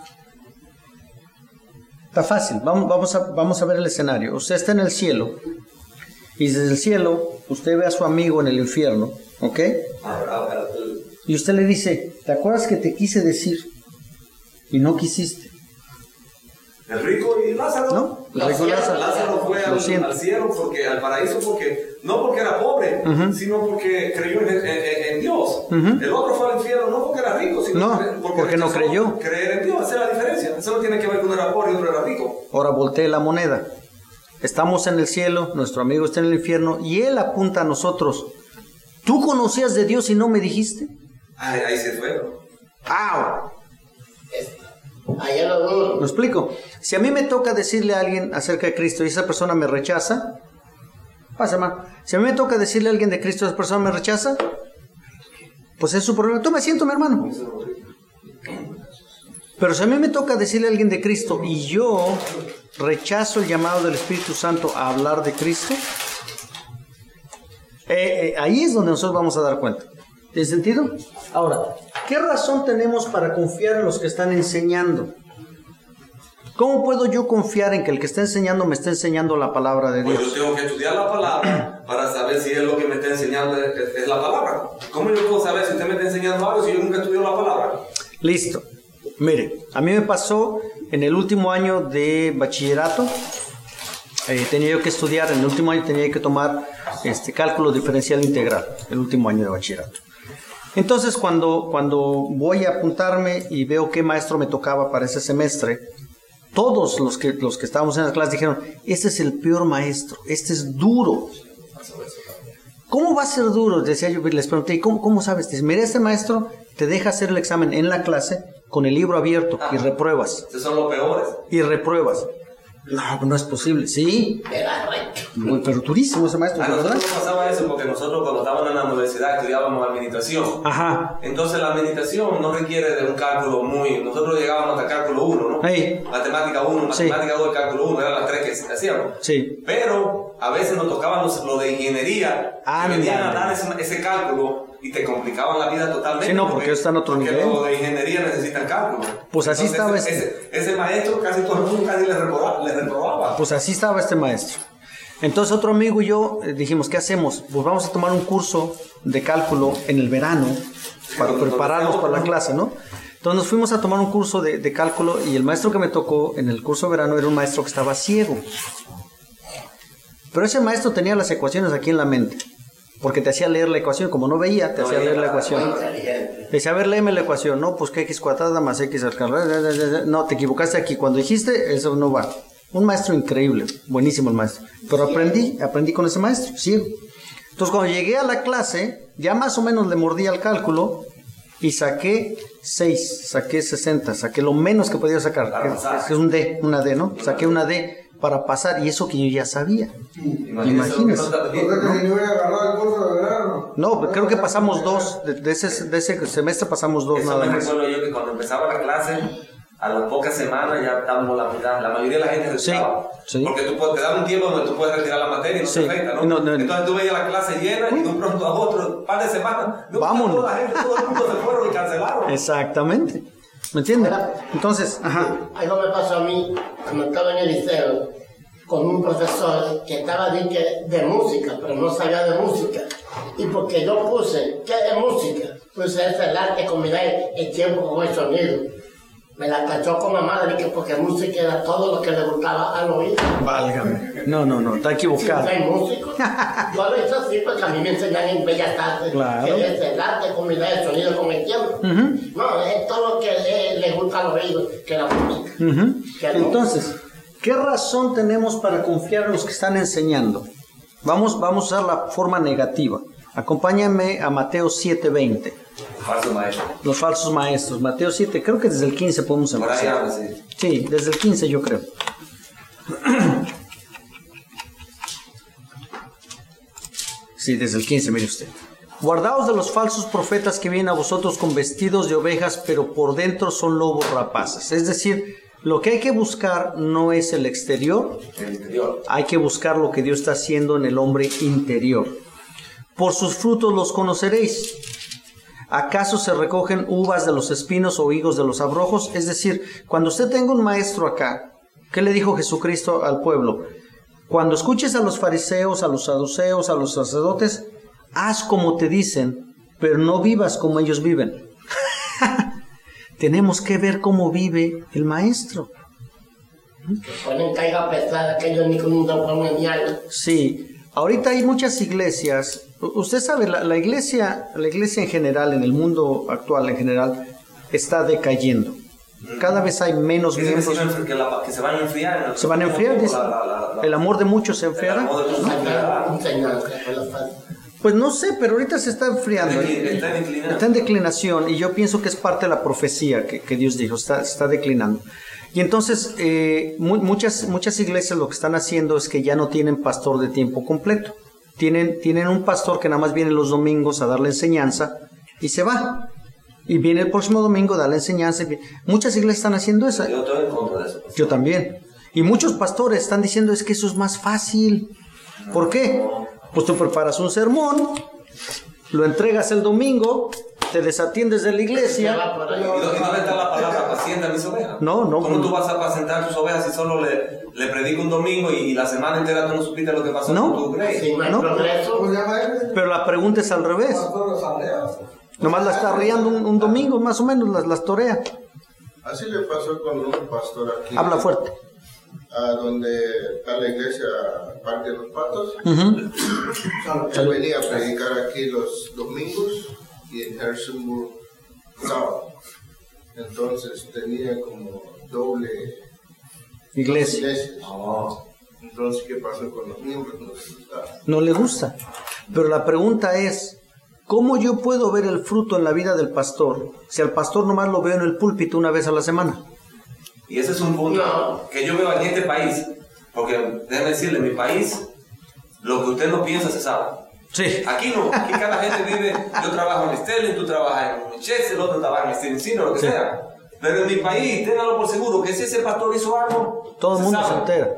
Está fácil. Vamos, vamos, a, vamos a ver el escenario. Usted está en el cielo y desde el cielo usted ve a su amigo en el infierno, ¿ok? Ahora, ahora, el- Y usted le dice, ¿te acuerdas que te quise decir y no quisiste? El rico y Lázaro. ¿No? El Lázaro, rico y Lázaro. Lázaro fue Lo al, siento. al cielo, porque, al paraíso, porque no porque era pobre, Ujú. sino porque creyó en, en- en Dios. Ujú. El otro fue al infierno no porque era rico, sino No, porque, porque no rechazó creyó. Creer en Dios, esa es la diferencia. Eso no tiene que ver con uno era pobre y otro era rico. Ahora voltee la moneda. Estamos en el cielo, nuestro amigo está en el infierno y él apunta a nosotros. ¿Tú conocías de Dios y no me dijiste? Ay, ahí se fue. ¡Au! Allá lo dudo. ¿Me explico? Si a mí me toca decirle a alguien acerca de Cristo y esa persona me rechaza, pasa, hermano. Si a mí me toca decirle a alguien de Cristo y esa persona me rechaza, pues es su problema. Toma asiento, mi hermano. Pero si a mí me toca decirle a alguien de Cristo y yo rechazo el llamado del Espíritu Santo a hablar de Cristo, eh, eh, ahí es donde nosotros vamos a dar cuenta. ¿Tiene sentido? Ahora, ¿qué razón tenemos para confiar en los que están enseñando? ¿Cómo puedo yo confiar en que el que está enseñando me está enseñando la palabra de Pues Dios? yo tengo que estudiar la palabra para saber si es lo que me está enseñando es, es- es la palabra. ¿Cómo yo puedo saber si usted me está enseñando algo si yo nunca estudié la palabra? Listo. Mire, a mí me pasó en el último año de bachillerato. Eh, tenía yo que estudiar, en el último año tenía que tomar este cálculo diferencial integral, el último año de bachillerato. Entonces, cuando, cuando voy a apuntarme y veo qué maestro me tocaba para ese semestre, todos los que, los que estábamos en la clase dijeron, este es el peor maestro, este es duro. ¿Cómo va a ser duro? Decía yo, les pregunté, ¿y cómo, cómo sabes? Dice, mira, este maestro te deja hacer el examen en la clase con el libro abierto y repruebas, Esos son los peores. y repruebas. No, no es posible. Sí, Era recto. muy- pero durísimo ese maestro, A ¿verdad? nosotros nos pasaba eso porque nosotros cuando estábamos en la universidad estudiábamos administración. Ajá. Entonces la administración no requiere de un cálculo muy... Nosotros llegábamos hasta cálculo uno, ¿no? Hey. Matemática uno, Sí. matemática dos, cálculo uno, eran las tres que hacíamos. Sí. Pero a veces nos tocaban los- lo de ingeniería, y Ándale. venían a dar ese, ese cálculo y te complicaban la vida totalmente. Sí, no, porque está en otro porque nivel. Los de ingeniería necesitan cálculo. Pues así estaba ese, este. ese, ese maestro casi todo el mundo casi le reprobaba. Le reprobaba. Pues así estaba este maestro. Entonces otro amigo y yo eh, dijimos, ¿qué hacemos? Pues vamos a tomar un curso de cálculo en el verano para Donde- prepararnos donde para la sea, clase, ¿no? Entonces nos fuimos a tomar un curso de, de cálculo y el maestro que me tocó en el curso de verano era un maestro que estaba ciego. Pero ese maestro tenía las ecuaciones aquí en la mente, porque te hacía leer la ecuación, como no veía, te No hacía veía leer la nada, ecuación. Inteligente. Te decía, a ver, léeme la ecuación. No, pues que x cuadrada más x al cuadrado. No, te equivocaste aquí. Cuando dijiste, eso no va. Un maestro increíble, buenísimo el maestro. Pero aprendí, aprendí con ese maestro, ciego. Entonces, cuando llegué a la clase, ya más o menos le mordí al cálculo y saqué seis, saqué sesenta, saqué lo menos que podía sacar. Para que- pasar. que es un D, una D, ¿no? Saqué una D para pasar y eso que yo ya sabía. Imagínese lo que no está O sea bien. que si no hubiera agarrado el curso de verano. No, pero creo que pasamos dos, de, de ese, de ese semestre pasamos dos Eso nada me más. recuerdo yo que cuando empezaba la clase, a las pocas semanas ya estamos la mitad. La mayoría de la gente retiraba. Sí, sí. Porque tú puedes, te dan un tiempo donde tú puedes retirar la materia y no Sí. te afecta, ¿no? No, no, Entonces tú veías la clase llena y de un pronto a otro, un par de semanas, no, Vámonos. toda la gente, todo el mundo se fueron y cancelaron. Exactamente. ¿Me entiendes? Entonces, ajá. Algo me pasó a mí cuando estaba en el liceo con un profesor que estaba de, que- de música, pero no sabía de música. Y porque yo puse, ¿qué es música? Puse es el arte, combinar el tiempo con el sonido. Me la cachó con mamá, le dije, porque música era todo lo que le gustaba al oído. Válgame. No, no, no, está Si equivocado. usted es músico, yo lo hice así porque a mí me enseñan en Bellas Artes Claro. que es el arte, combinar el sonido con el tiempo. No, es todo lo que le, le gusta al oído, que la música. Ujú. Que no. Entonces, ¿qué razón tenemos para confiar en los que están enseñando? Vamos, vamos a usar la forma negativa. Acompáñame a Mateo siete veinte. Falso maestro. Los falsos maestros. Mateo siete, creo que desde el quince podemos Por ahí empezar. habla, sí. Sí, desde el quince yo creo. Sí, desde el quince, mire usted. Guardaos de los falsos profetas que vienen a vosotros con vestidos de ovejas, pero por dentro son lobos rapaces. Es decir, lo que hay que buscar no es el exterior, El interior. hay que buscar lo que Dios está haciendo en el hombre interior. Por sus frutos los conoceréis. ¿Acaso se recogen uvas de los espinos o higos de los abrojos? Es decir, cuando usted tenga un maestro acá, ¿qué le dijo Jesucristo al pueblo? Cuando escuches a los fariseos, a los saduceos, a los sacerdotes, haz como te dicen, pero no vivas como ellos viven. Tenemos que ver cómo vive el maestro. Ponen carga pesada que ellos ni con un ponen ni algo. Sí, ahorita hay muchas iglesias. U- Usted sabe, la, la iglesia, la iglesia en general, en el mundo actual en general, está decayendo. Cada vez hay menos Dice que, miembros. se- que, la- que se van a enfriar. Se van a enfriar, dice. La- la- la- la- El amor de muchos se el enfriará. amor de muchos se enfriará. Enseñanza, con la falta. Pues no sé, pero ahorita se está enfriando. Está en declinación. Está en declinación y yo pienso que es parte de la profecía que, que Dios dijo, está, está declinando. Y entonces eh, mu- muchas, muchas iglesias lo que están haciendo es que ya no tienen pastor de tiempo completo. Tienen, tienen un pastor que nada más viene los domingos a dar la enseñanza y se va. Y viene el próximo domingo a dar la enseñanza. y- Muchas iglesias están haciendo eso. Yo estoy en contra de eso. Yo también. Y muchos pastores están diciendo es que eso es más fácil. ¿Por qué? Pues tú preparas un sermón, lo entregas el domingo, te desatiendes de la Se iglesia. va por ahí. ¿Y dó- y dónde está la palabra paciente a mis ovejas? No, no. ¿Cómo tú vas a apacentar tus ovejas si solo le, le predico un domingo y la semana entera tú no supiste lo que pasó No. con tu grey? Si no hay No. progreso, ¿Cómo se llama él? Pero la pregunta es al revés. Pastor los aldeas. Nomás la está riendo un, un domingo, más o menos, las, las torea. Así le pasó con un pastor aquí. Habla fuerte. A donde está la iglesia Parque de los Patos. Ujú. Él venía a predicar aquí los domingos y en Harrisonburg sábado. Entonces tenía como doble Iglesia. iglesias. Oh. Entonces, ¿qué pasó con los miembros? No les gustaba. No le gusta. Pero la pregunta es, ¿cómo yo puedo ver el fruto en la vida del pastor si al pastor nomás lo veo en el púlpito una vez a la semana? Y ese es un punto No. que yo veo en este país. Porque déjeme decirle, en mi país, lo que usted no piensa se sabe. Sí. Aquí no, aquí cada gente vive, yo trabajo en Sterling, tú trabajas en Chelsea, el otro trabaja en Steven Cine, lo que Sí. sea. Pero en mi país, téngalo por seguro, que si ese pastor hizo algo, Todo el mundo se sabe. entera.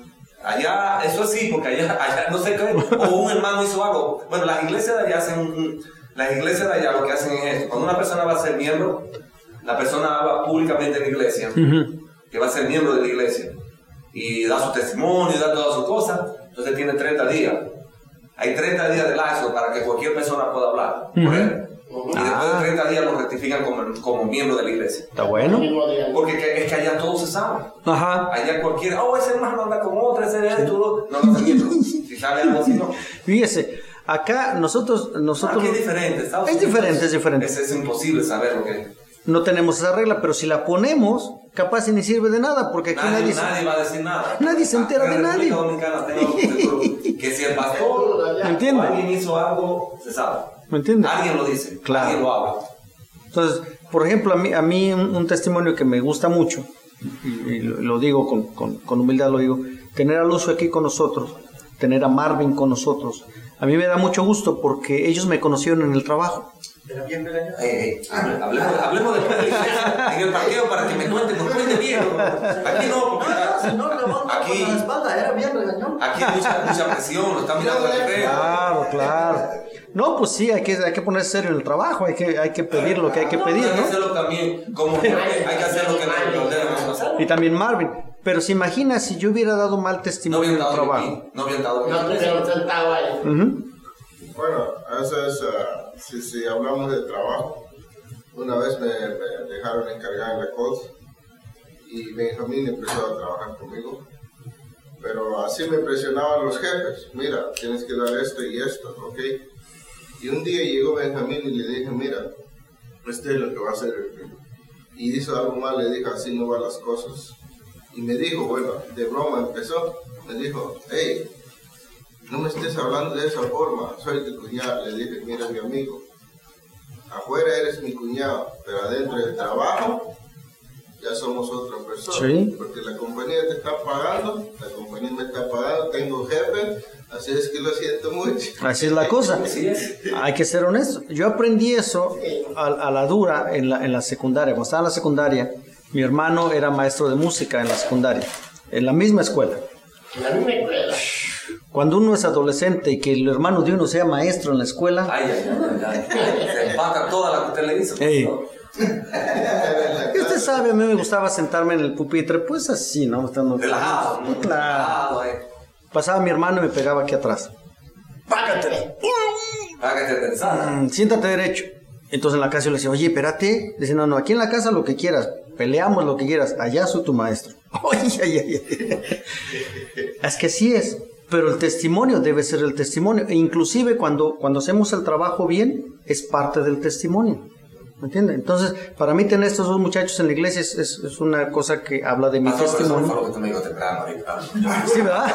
Allá, eso sí, porque allá, allá no sé qué, o un hermano hizo algo. Bueno, las iglesias de allá hacen, un- las iglesias de allá lo que hacen es esto. Cuando una persona va a ser miembro, la persona habla públicamente en la iglesia, Ujú. que va a ser miembro de la iglesia, y da su testimonio, y da todas sus cosas, entonces tiene treinta días. Hay treinta días de lazo para que cualquier persona pueda hablar por él. Y después Ah. de treinta días lo rectifican como, como miembro de la iglesia. Está bueno. mismo día. Porque que- es que allá todo se sabe. Ajá. Allá cualquiera, oh, ese hermano anda con otra, ese es esto, no lo miembro. Si sale algo así, no. Fíjese, acá nosotros, nosotros Aquí es diferente. Estados Es Unidos diferente, es diferente. Es, es imposible saber lo que es. no tenemos esa regla, pero si la ponemos, capaz y ni sirve de nada, porque aquí Nadie, nadie, nadie, se- va a decir nada. Nadie se entera Aquí de en nadie. República Dominicana tenemos seguro que si el pastor ¿Me o entiende? alguien hizo algo, se sabe. ¿Me entiende? Alguien lo dice, Claro. alguien lo habla. Entonces, por ejemplo, a mí, a mí un, un testimonio que me gusta mucho, y, y lo, lo digo con, con, con humildad, lo digo, tener a Lucio aquí con nosotros, tener a Marvin con nosotros, a mí me da mucho gusto porque ellos me conocieron en el trabajo. Era bien regañón. Ey, ey, hable- hablemos, hablemos después de la iglesia, en el parqueo para que me cuenten, nos cuente bien. Aquí no, porque Si no, levanta Aquí- con la espalda, era bien regañón. aquí hay mucha, mucha presión, lo están mirando de feo. Claro, claro. No, pues sí, hay que, hay que ponerse serio en el trabajo, hay que, hay que pedir lo que hay que pedir, Hay que ¿no? hacerlo también, como hay que hacer lo que nos debemos hacer. Y también Marvin. Pero se imagina si yo hubiera dado mal No testimonio en habían el dado trabajo. aquí, no habían dado No aquí. tuvieron sentado ahí. Ujú. Bueno, eso es, ah, si, si hablamos de trabajo, una vez me, me dejaron encargar en la Colt y Benjamín empezó a trabajar conmigo, pero así me presionaban los jefes, mira, tienes que dar esto y esto, ¿ok? Y un día llegó Benjamín y le dije, mira, esto es lo que va a hacer el primo. Y hizo algo mal, le dije, así no van las cosas. Y me dijo, bueno, de broma empezó, me dijo, hey, no me estés hablando de esa forma, soy tu cuñado. Le dije, mira mi amigo, afuera eres mi cuñado, pero adentro del trabajo ya somos otra persona. Sí. Porque la compañía te está pagando, la compañía me está pagando, tengo jefe, así es que lo siento mucho. Así es la cosa. Así es. Hay que ser honesto. Yo aprendí eso a, a la dura en la, en la secundaria. Cuando estaba en la secundaria, mi hermano era maestro de música en la secundaria, en la misma escuela. En la misma escuela. Cuando uno es adolescente y que el hermano de uno sea maestro en la escuela, Ay, ay, ay, ay, ay. Se empata toda la que usted le hizo. Ey. ¿no? y usted sabe, a mí me gustaba sentarme en el pupitre, pues así, ¿no? Estando Relajado, Pues ¿no? claro. Relajado, eh. Pasaba mi hermano y me pegaba aquí atrás. Págate. Para que te pensara. Mm, siéntate derecho. Entonces en la casa yo le decía, oye, espérate. Dice, no, no, aquí en la casa lo que quieras. Peleamos lo que quieras. Allá soy tu maestro. Ay, ay, ay, ay. Es que sí es. Pero el testimonio debe ser el testimonio. E inclusive cuando, cuando hacemos el trabajo bien, es parte del testimonio. ¿Me entiendes? Entonces, para mí tener estos dos muchachos en la iglesia es, es, es una cosa que habla de mi Pastor, pero eso fue testimonio. lo que tú me dijo temprano ahorita. Sí, ¿verdad?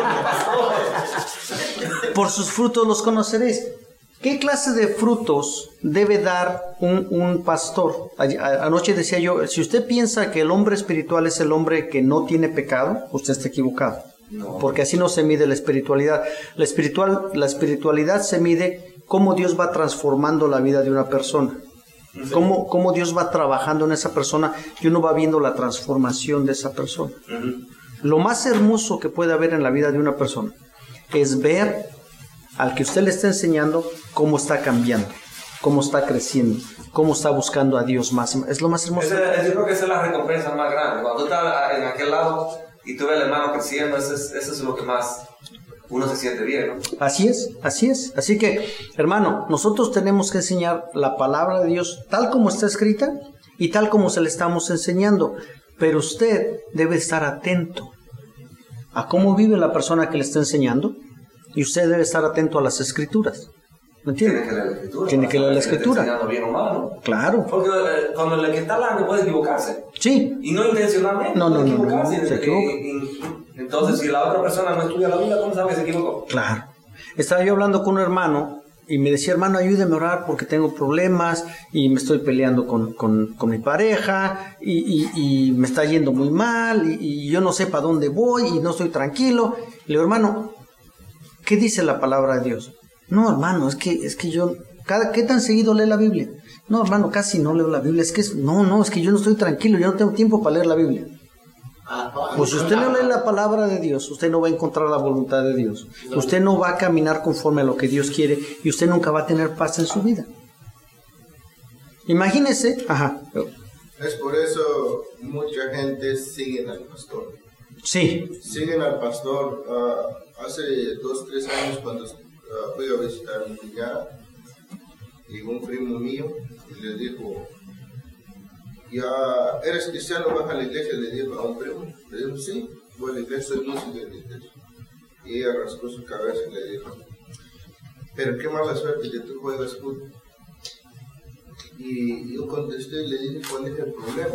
Por sus frutos los conoceréis. ¿Qué clase de frutos debe dar un, un pastor? A- a- Anoche decía yo, si usted piensa que el hombre espiritual es el hombre que no tiene pecado, usted está equivocado. No. Porque así no se mide la espiritualidad. La, espiritual, la espiritualidad se mide cómo Dios va transformando la vida de una persona. Sí. Cómo, cómo Dios va trabajando en esa persona y uno va viendo la transformación de esa persona. Ujú. Lo más hermoso que puede haber en la vida de una persona es ver al que usted le está enseñando cómo está cambiando, cómo está creciendo, cómo está buscando a Dios más. Es lo más hermoso. Ese- yo creo que esa es la recompensa más grande. Cuando tú estás en aquel lado y tú ves al hermano creciendo, eso es, eso es lo que más uno se siente bien, ¿no? Así es, así es. Así que, hermano, nosotros tenemos que enseñar la palabra de Dios tal como está escrita y tal como se le estamos enseñando. Pero usted debe estar atento a cómo vive la persona que le está enseñando y usted debe estar atento a las escrituras. ¿Me Tiene entiende? que leer la escritura. Tiene que leer la para saber si escritura. está enseñando bien o mal, ¿no? Claro. Porque eh, cuando el que está hablando puede equivocarse. Sí, Y no intencionalmente. No, no, puede no, no, equivocarse. no, se Y- equivoca. y- y- entonces, si la otra persona no estudia la Biblia, ¿cómo sabe que se equivocó? claro. Estaba yo hablando con un hermano y me decía, hermano, ayúdeme a orar porque tengo problemas y me estoy peleando con, con, con mi pareja y, y- y me está yendo muy mal y, y yo no sé para dónde voy y no estoy tranquilo. Le digo, hermano, ¿qué dice la palabra de Dios? No, hermano, es que, es que yo, cada, ¿qué tan seguido lee la Biblia? No, hermano, casi no leo la Biblia. Es que, es, no, no, es que yo no estoy tranquilo, yo no tengo tiempo para leer la Biblia. Pues si usted no lee la palabra de Dios, usted no va a encontrar la voluntad de Dios. Usted no va a caminar conforme a lo que Dios quiere y usted nunca va a tener paz en su vida. Imagínese, ajá, Es por eso mucha gente sigue al pastor. sí, Siguen al pastor. ah, hace dos, tres años cuando ah, fui a visitar a mi cuñada, llegó un primo mío y le dijo, ya eres cristiano, vas a la iglesia, le dijo a un primo. Le dijo, sí, voy a la iglesia, soy músico de la iglesia. Y ella rascó su cabeza y le dijo, pero qué mala suerte que tú juegas fútbol. Y yo contesté y le dije, ¿cuál es el problema?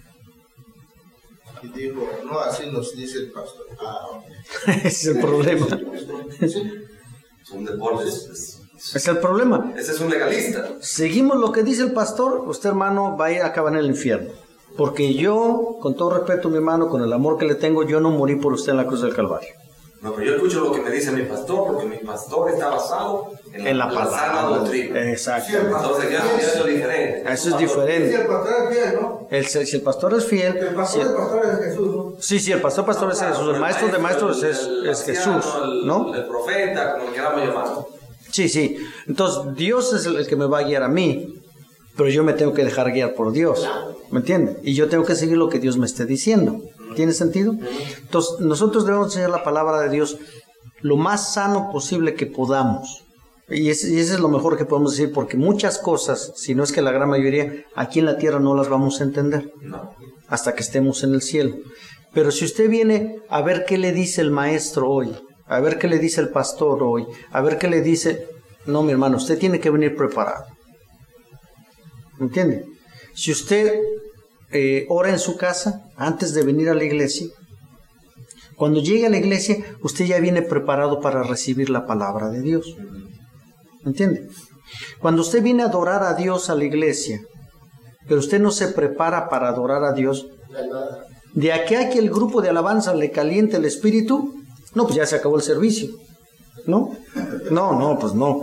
Y dijo, no, así nos dice el pastor. Ah, ok. ese es el problema. Sí. Es un deporte. Es, es- Es el problema. ese es un legalista. Seguimos lo que dice el pastor, usted, hermano, va a ir a acabar en el infierno. Porque yo, con todo respeto, mi hermano, con el amor que le tengo, yo no morí por usted en la cruz del Calvario. No, pero yo escucho lo que me dice mi pastor, porque mi pastor está basado en la, En la en la sana palabra. doctrina. Exacto. Entonces, ya ya eso es diferente. Eso es Si diferente. el pastor es fiel, ¿no? El, si el pastor es fiel, El pastor, si- el pastor es Jesús, ¿no? sí, sí, el pastor, pastor es Jesús, el maestro de maestros es, el es anciano, Jesús, el- ¿no? El profeta, como queramos llamarlo. Sí, sí. Entonces, Dios es el, el que me va a guiar a mí, pero yo me tengo que dejar guiar por Dios, ¿me entiende? Y yo tengo que seguir lo que Dios me esté diciendo. ¿Tiene sentido? Entonces, nosotros debemos enseñar la palabra de Dios lo más sano posible que podamos. Y ese, y ese es lo mejor que podemos decir, porque muchas cosas, si no es que la gran mayoría, aquí en la tierra no las vamos a entender No. hasta que estemos en el cielo. Pero si usted viene a ver qué le dice el maestro hoy, a ver qué le dice el pastor hoy, a ver qué le dice... No, mi hermano, usted tiene que venir preparado. ¿Entiende? Si usted eh, ora en su casa antes de venir a la iglesia, cuando llegue a la iglesia, usted ya viene preparado para recibir la palabra de Dios. ¿Entiende? Cuando usted viene a adorar a Dios a la iglesia, pero usted no se prepara para adorar a Dios, De nada. de aquí a que el grupo de alabanza le caliente el espíritu, no, pues ya se acabó el servicio. ¿No? No, no, pues no.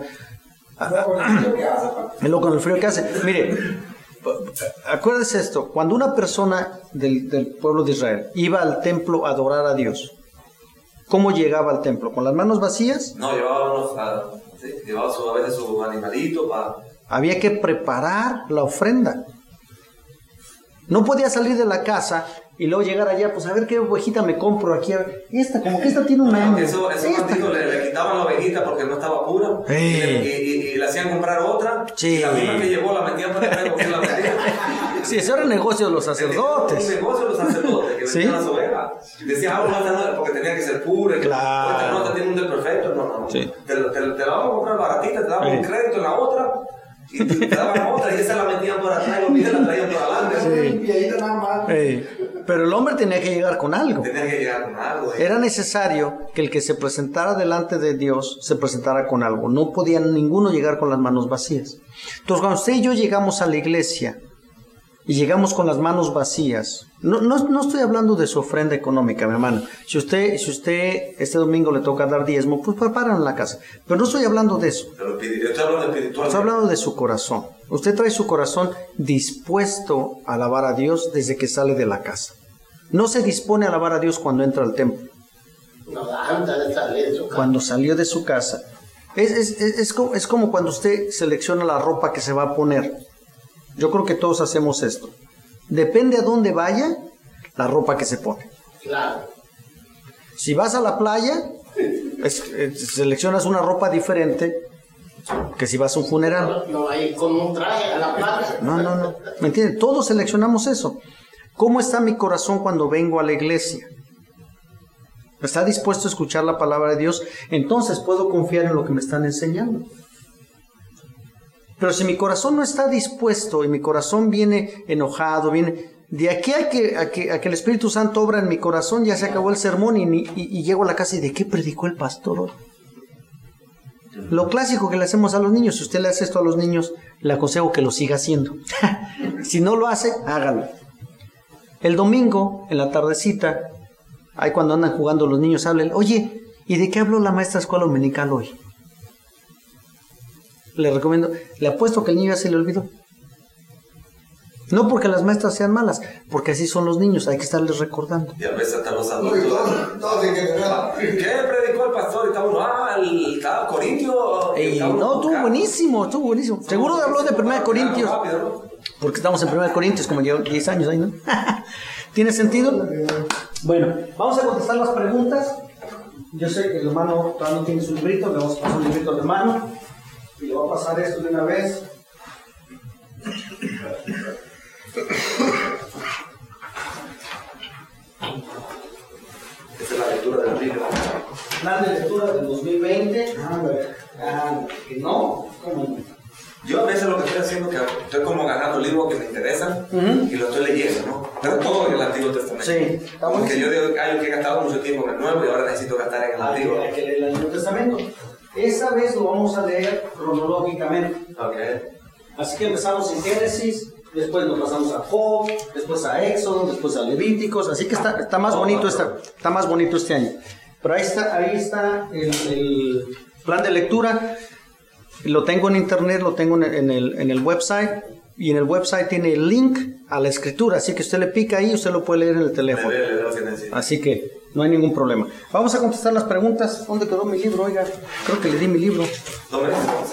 Es lo con el frío que hace. Mire, acuérdese esto, cuando una persona del, del pueblo de Israel iba al templo a adorar a Dios, ¿cómo llegaba al templo? ¿Con las manos vacías? No, llevaba, unos, ah, sí, llevaba su, a veces su animalito para... Había que preparar la ofrenda. No podía salir de la casa y luego llegar allá, pues a ver qué ovejita me compro aquí. A ver, esta, como que esta tiene un año. Eso, eso Esta. bandidos le, le quitaban la ovejita porque no estaba pura. Sí. Y, le, y, y- y le hacían comprar otra. Sí. Y la misma que llevó la metían para el que la vendía. Sí, eso era el negocio de los Un sacerdotes. negocio de los sacerdotes que Sí. vendían las ovejas. Y decían, ah, no, esta no, porque tenía que ser pura. que- Claro. Esta no, esta tiene un desperfecto. No, no, no. Sí. Te, te- te la vamos a comprar baratita, te damos Sí. un crédito en la otra. Y te, te daban otra y esa la metían por atrás y los niños la traían por adelante. Y ahí nada más. Eh, pero el hombre tenía que llegar con algo. Tenían que llegar con algo. ¿eh? Era necesario que el que se presentara delante de Dios se presentara con algo. No podía ninguno llegar con las manos vacías. Entonces, cuando usted y yo llegamos a la iglesia y llegamos con las manos vacías, no, no, no estoy hablando de su ofrenda económica, mi hermano. Si usted, si usted este domingo le toca dar diezmo, pues prepárenlo en la casa. Pero no estoy hablando de eso. Pero yo estoy hablando espiritual. Estoy hablando de su corazón. Usted trae su corazón dispuesto a alabar a Dios desde que sale de la casa. No se dispone a alabar a Dios cuando entra al templo. No, antes de salir de su casa. Cuando salió de su casa. Es, es, es, es como, es como cuando usted selecciona la ropa que se va a poner. Yo creo que todos hacemos esto. Depende a dónde vaya, la ropa que se pone. Claro. Si vas a la playa, es- eh, seleccionas una ropa diferente que si vas a un funeral. No, no va a ir con un traje a la playa. No, no, no. ¿Me entiendes? Todos seleccionamos eso. ¿Cómo está mi corazón cuando vengo a la iglesia? ¿Está dispuesto a escuchar la palabra de Dios? Entonces puedo confiar en lo que me están enseñando. Pero si mi corazón no está dispuesto y mi corazón viene enojado, viene... De aquí a que, a que, a que el Espíritu Santo obra en mi corazón, ya se acabó el sermón y, ni- y, y llego a la casa y ¿de qué predicó el pastor hoy? Lo clásico que le hacemos a los niños, si usted le hace esto a los niños, le aconsejo que lo siga haciendo. Si no lo hace, hágalo. El domingo, en la tardecita, ahí cuando andan jugando los niños, hablen, oye, ¿y de qué habló la maestra de escuela dominical hoy? Le recomiendo, le apuesto que el niño ya se le olvidó. No porque las maestras sean malas, porque así son los niños, hay que estarles recordando. Y a veces hasta los Uy, adultos. todos, todos en general. ¿Qué predicó el pastor? Y está uno, ah, el estaba Corintio. Y no, estuvo buenísimo, estuvo buenísimo. Seguro habló de primera de Corintios, porque estamos en primera de Corintios, como llevo diez años ahí, ¿no? ¿Tiene sentido? Bueno, vamos a contestar las preguntas. Yo sé que el hermano todavía no tiene su librito, le vamos a pasar un librito al hermano. Y le voy a pasar esto de una vez. Esa es la lectura del libro. Plan de lectura del dos mil veinte. Ah, ah, que no, ¿cómo no? Yo a veces lo que estoy haciendo es que estoy como agarrando libros que me interesan Ujú. y lo estoy leyendo, ¿no? Pero todo en el Antiguo Testamento. Sí, está Porque buenísimo. yo digo, ay, yo que he gastado mucho tiempo en el Nuevo y ahora necesito gastar en el Hay que, Antiguo. hay que leer el Antiguo Testamento. Esta vez lo vamos a leer cronológicamente. Ok. Así que empezamos en Génesis, después nos pasamos a Job, después a Éxodo, después a Levíticos. Así que está, está más bonito esta, está más bonito este año. Pero ahí está, ahí está el, el plan de lectura. Lo tengo en internet, lo tengo en el, en el, en el website. Y en el website tiene el link a la escritura. Así que usted le pica ahí y usted lo puede leer en el teléfono. Le- le- le- le- le- le- Así que no hay ningún problema. Vamos a contestar las preguntas. ¿Dónde quedó mi libro? Oiga, creo que le di mi libro. ¿Dónde?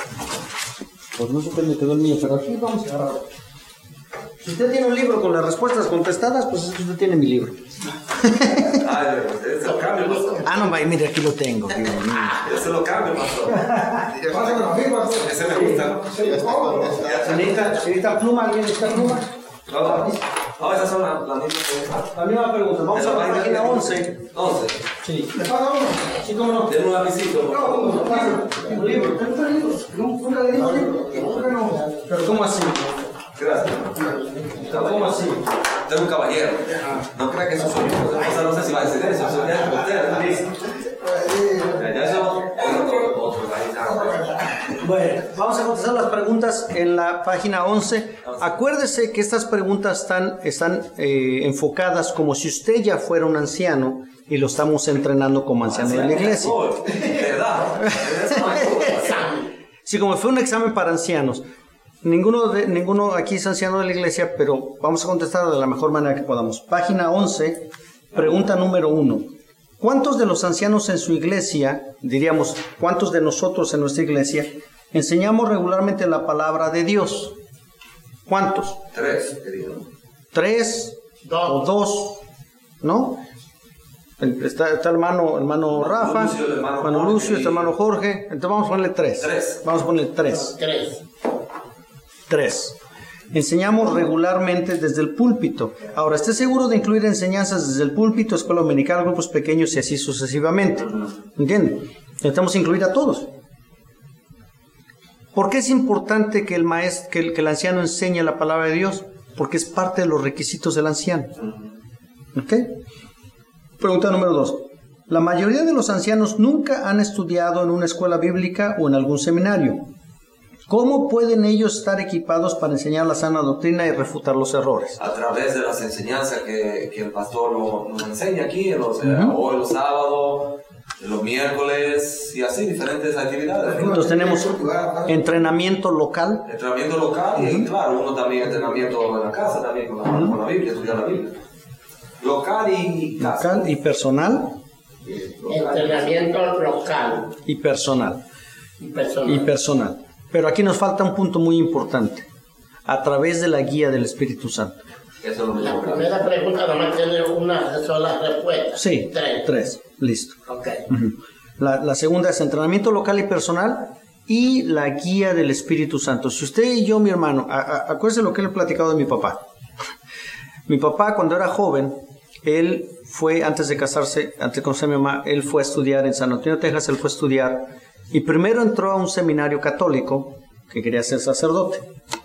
Pues no sé dónde quedó el mío, pero aquí vamos a agarrarlo. Si usted tiene un libro con las respuestas contestadas, pues es que usted tiene mi libro. Ah, ese lo cambio, pastor. Ah, no, vaya, mire, aquí lo tengo. Aquí lo tengo. Ese lo cambio, pastor. Pásame la firma. Ese me gusta. Sí, ya está contestado. ¿Se necesita, se necesita pluma? ¿Alguien necesita pluma? No, no. No, esas son las la mismas que... La misma pregunta. Vamos a la página once. once. Sí. ¿Le pasa uno? Sí, cómo no. Denme un lapicito. por favor. No, no, pasa. Un libro. ¿Te gusta el libro? Nunca le dimos libro. ¿Por qué no? Pero ¿cómo así? Gracias. ¿Cómo así? Usted es un caballero. No crea que eso soy yo. O sea, no sé si va a decir eso. Eso ya es usted. Ya, ya eso otro, otro, ahí está. Bueno, vamos a contestar las preguntas en la página once. Acuérdese que estas preguntas están, están eh, enfocadas como si usted ya fuera un anciano y lo estamos entrenando como anciano de la iglesia. ¿Verdad? Eso no hay duda. Sí, como fue un examen para ancianos. Ninguno, de, ninguno aquí es anciano de la iglesia, pero vamos a contestar de la mejor manera que podamos. Página once, pregunta número uno. ¿Cuántos de los ancianos en su iglesia, diríamos, cuántos de nosotros en nuestra iglesia, enseñamos regularmente la palabra de Dios? ¿Cuántos? Tres, querido. ¿Tres Dos. o dos? ¿No? El- Está, está el hermano, hermano Rafa, Lucio, el hermano hermano Jorge Lucio, y- está el hermano Jorge. Entonces vamos a ponerle tres. Tres. Vamos a ponerle tres. Tres. Tres. Enseñamos regularmente desde el púlpito. Ahora, esté seguro de incluir enseñanzas desde el púlpito, escuela dominical, grupos pequeños y así sucesivamente. ¿Entienden? Necesitamos incluir a todos. ¿Por qué es importante que el maestro, que el, que el anciano enseñe la palabra de Dios? Porque es parte de los requisitos del anciano. ¿Ok? Pregunta número dos. La mayoría de los ancianos nunca han estudiado en una escuela bíblica o en algún seminario. ¿Cómo pueden ellos estar equipados para enseñar la sana doctrina y refutar los errores? A través de las enseñanzas que, que el pastor nos, nos enseña aquí, en los, eh, Ujú. hoy los sábados, los miércoles y así, diferentes actividades. Entonces tenemos entrenamiento local, Entrenamiento local y claro, uno también entrenamiento en la casa, también con la, con la Biblia, estudiar la Biblia. Local y casa. local y personal, Entrenamiento local y personal, y personal. y personal. Pero aquí nos falta un punto muy importante. A través de la guía del Espíritu Santo. Eso es lo La mismo. primera pregunta nomás tiene una sola respuesta. Sí, Tres. tres. Listo. Ok. Ujú. La, la segunda es entrenamiento local y personal y la guía del Espíritu Santo. Si usted y yo, mi hermano, a- a- acuérdese lo que le he platicado de mi papá. Mi papá, cuando era joven, él fue, antes de casarse, antes de conocer a mi mamá, él fue a estudiar en San Antonio, Texas, él fue a estudiar y primero entró a un seminario católico que quería ser sacerdote.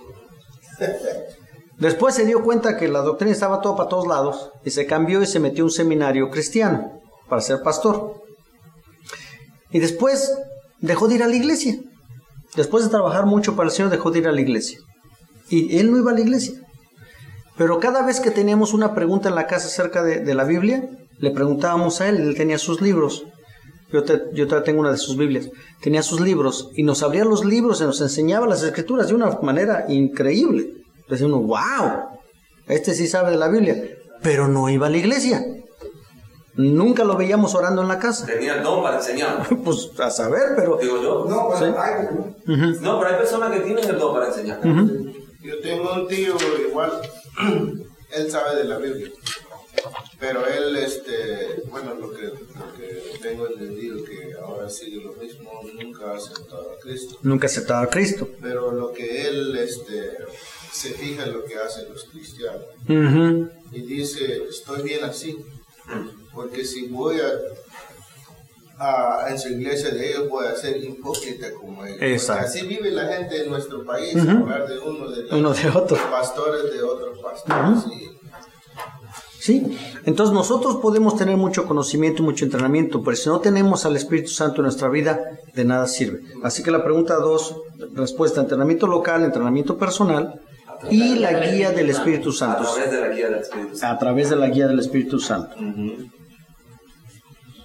Después se dio cuenta que la doctrina estaba todo para todos lados y se cambió y se metió a un seminario cristiano para ser pastor. Y después dejó de ir a la iglesia. Después de trabajar mucho para el Señor, dejó de ir a la iglesia. Y él no iba a la iglesia. Pero cada vez que teníamos una pregunta en la casa acerca de, de la Biblia, le preguntábamos a él, él tenía sus libros. Yo, te, yo todavía tengo una de sus Biblias. Tenía sus libros y nos abría los libros y nos enseñaba las escrituras de una manera increíble. Decía uno, wow, este sí sabe de la Biblia. Pero no iba a la iglesia. Nunca lo veíamos orando en la casa. Tenía el don para enseñar. Pues a saber, pero... Digo yo. No, pero Sí. hay, ¿no? Ujú. No, pero hay personas que tienen el don para enseñar. Ujú. Yo tengo un tío igual, él sabe de la Biblia, pero él, este, bueno, lo que, lo que tengo entendido que ahora sigue lo mismo, nunca ha aceptado a Cristo, Nunca aceptaba a Cristo. pero lo que él, este, se fija en lo que hacen los cristianos Ujú. y dice, estoy bien así, porque si voy a, a en su iglesia de ellos voy a ser hipócrita como ellos. Exacto. Porque así vive la gente en nuestro país, Ujú. hablar de uno de, Uno de otro. pastores de otros pastores. y- Sí, entonces nosotros podemos tener mucho conocimiento y mucho entrenamiento, pero si no tenemos al Espíritu Santo en nuestra vida, de nada sirve. Así que la pregunta dos, respuesta, entrenamiento local, entrenamiento personal y la guía del Espíritu A Santo. través de la guía del Espíritu Santo. A través de la guía del Espíritu Santo.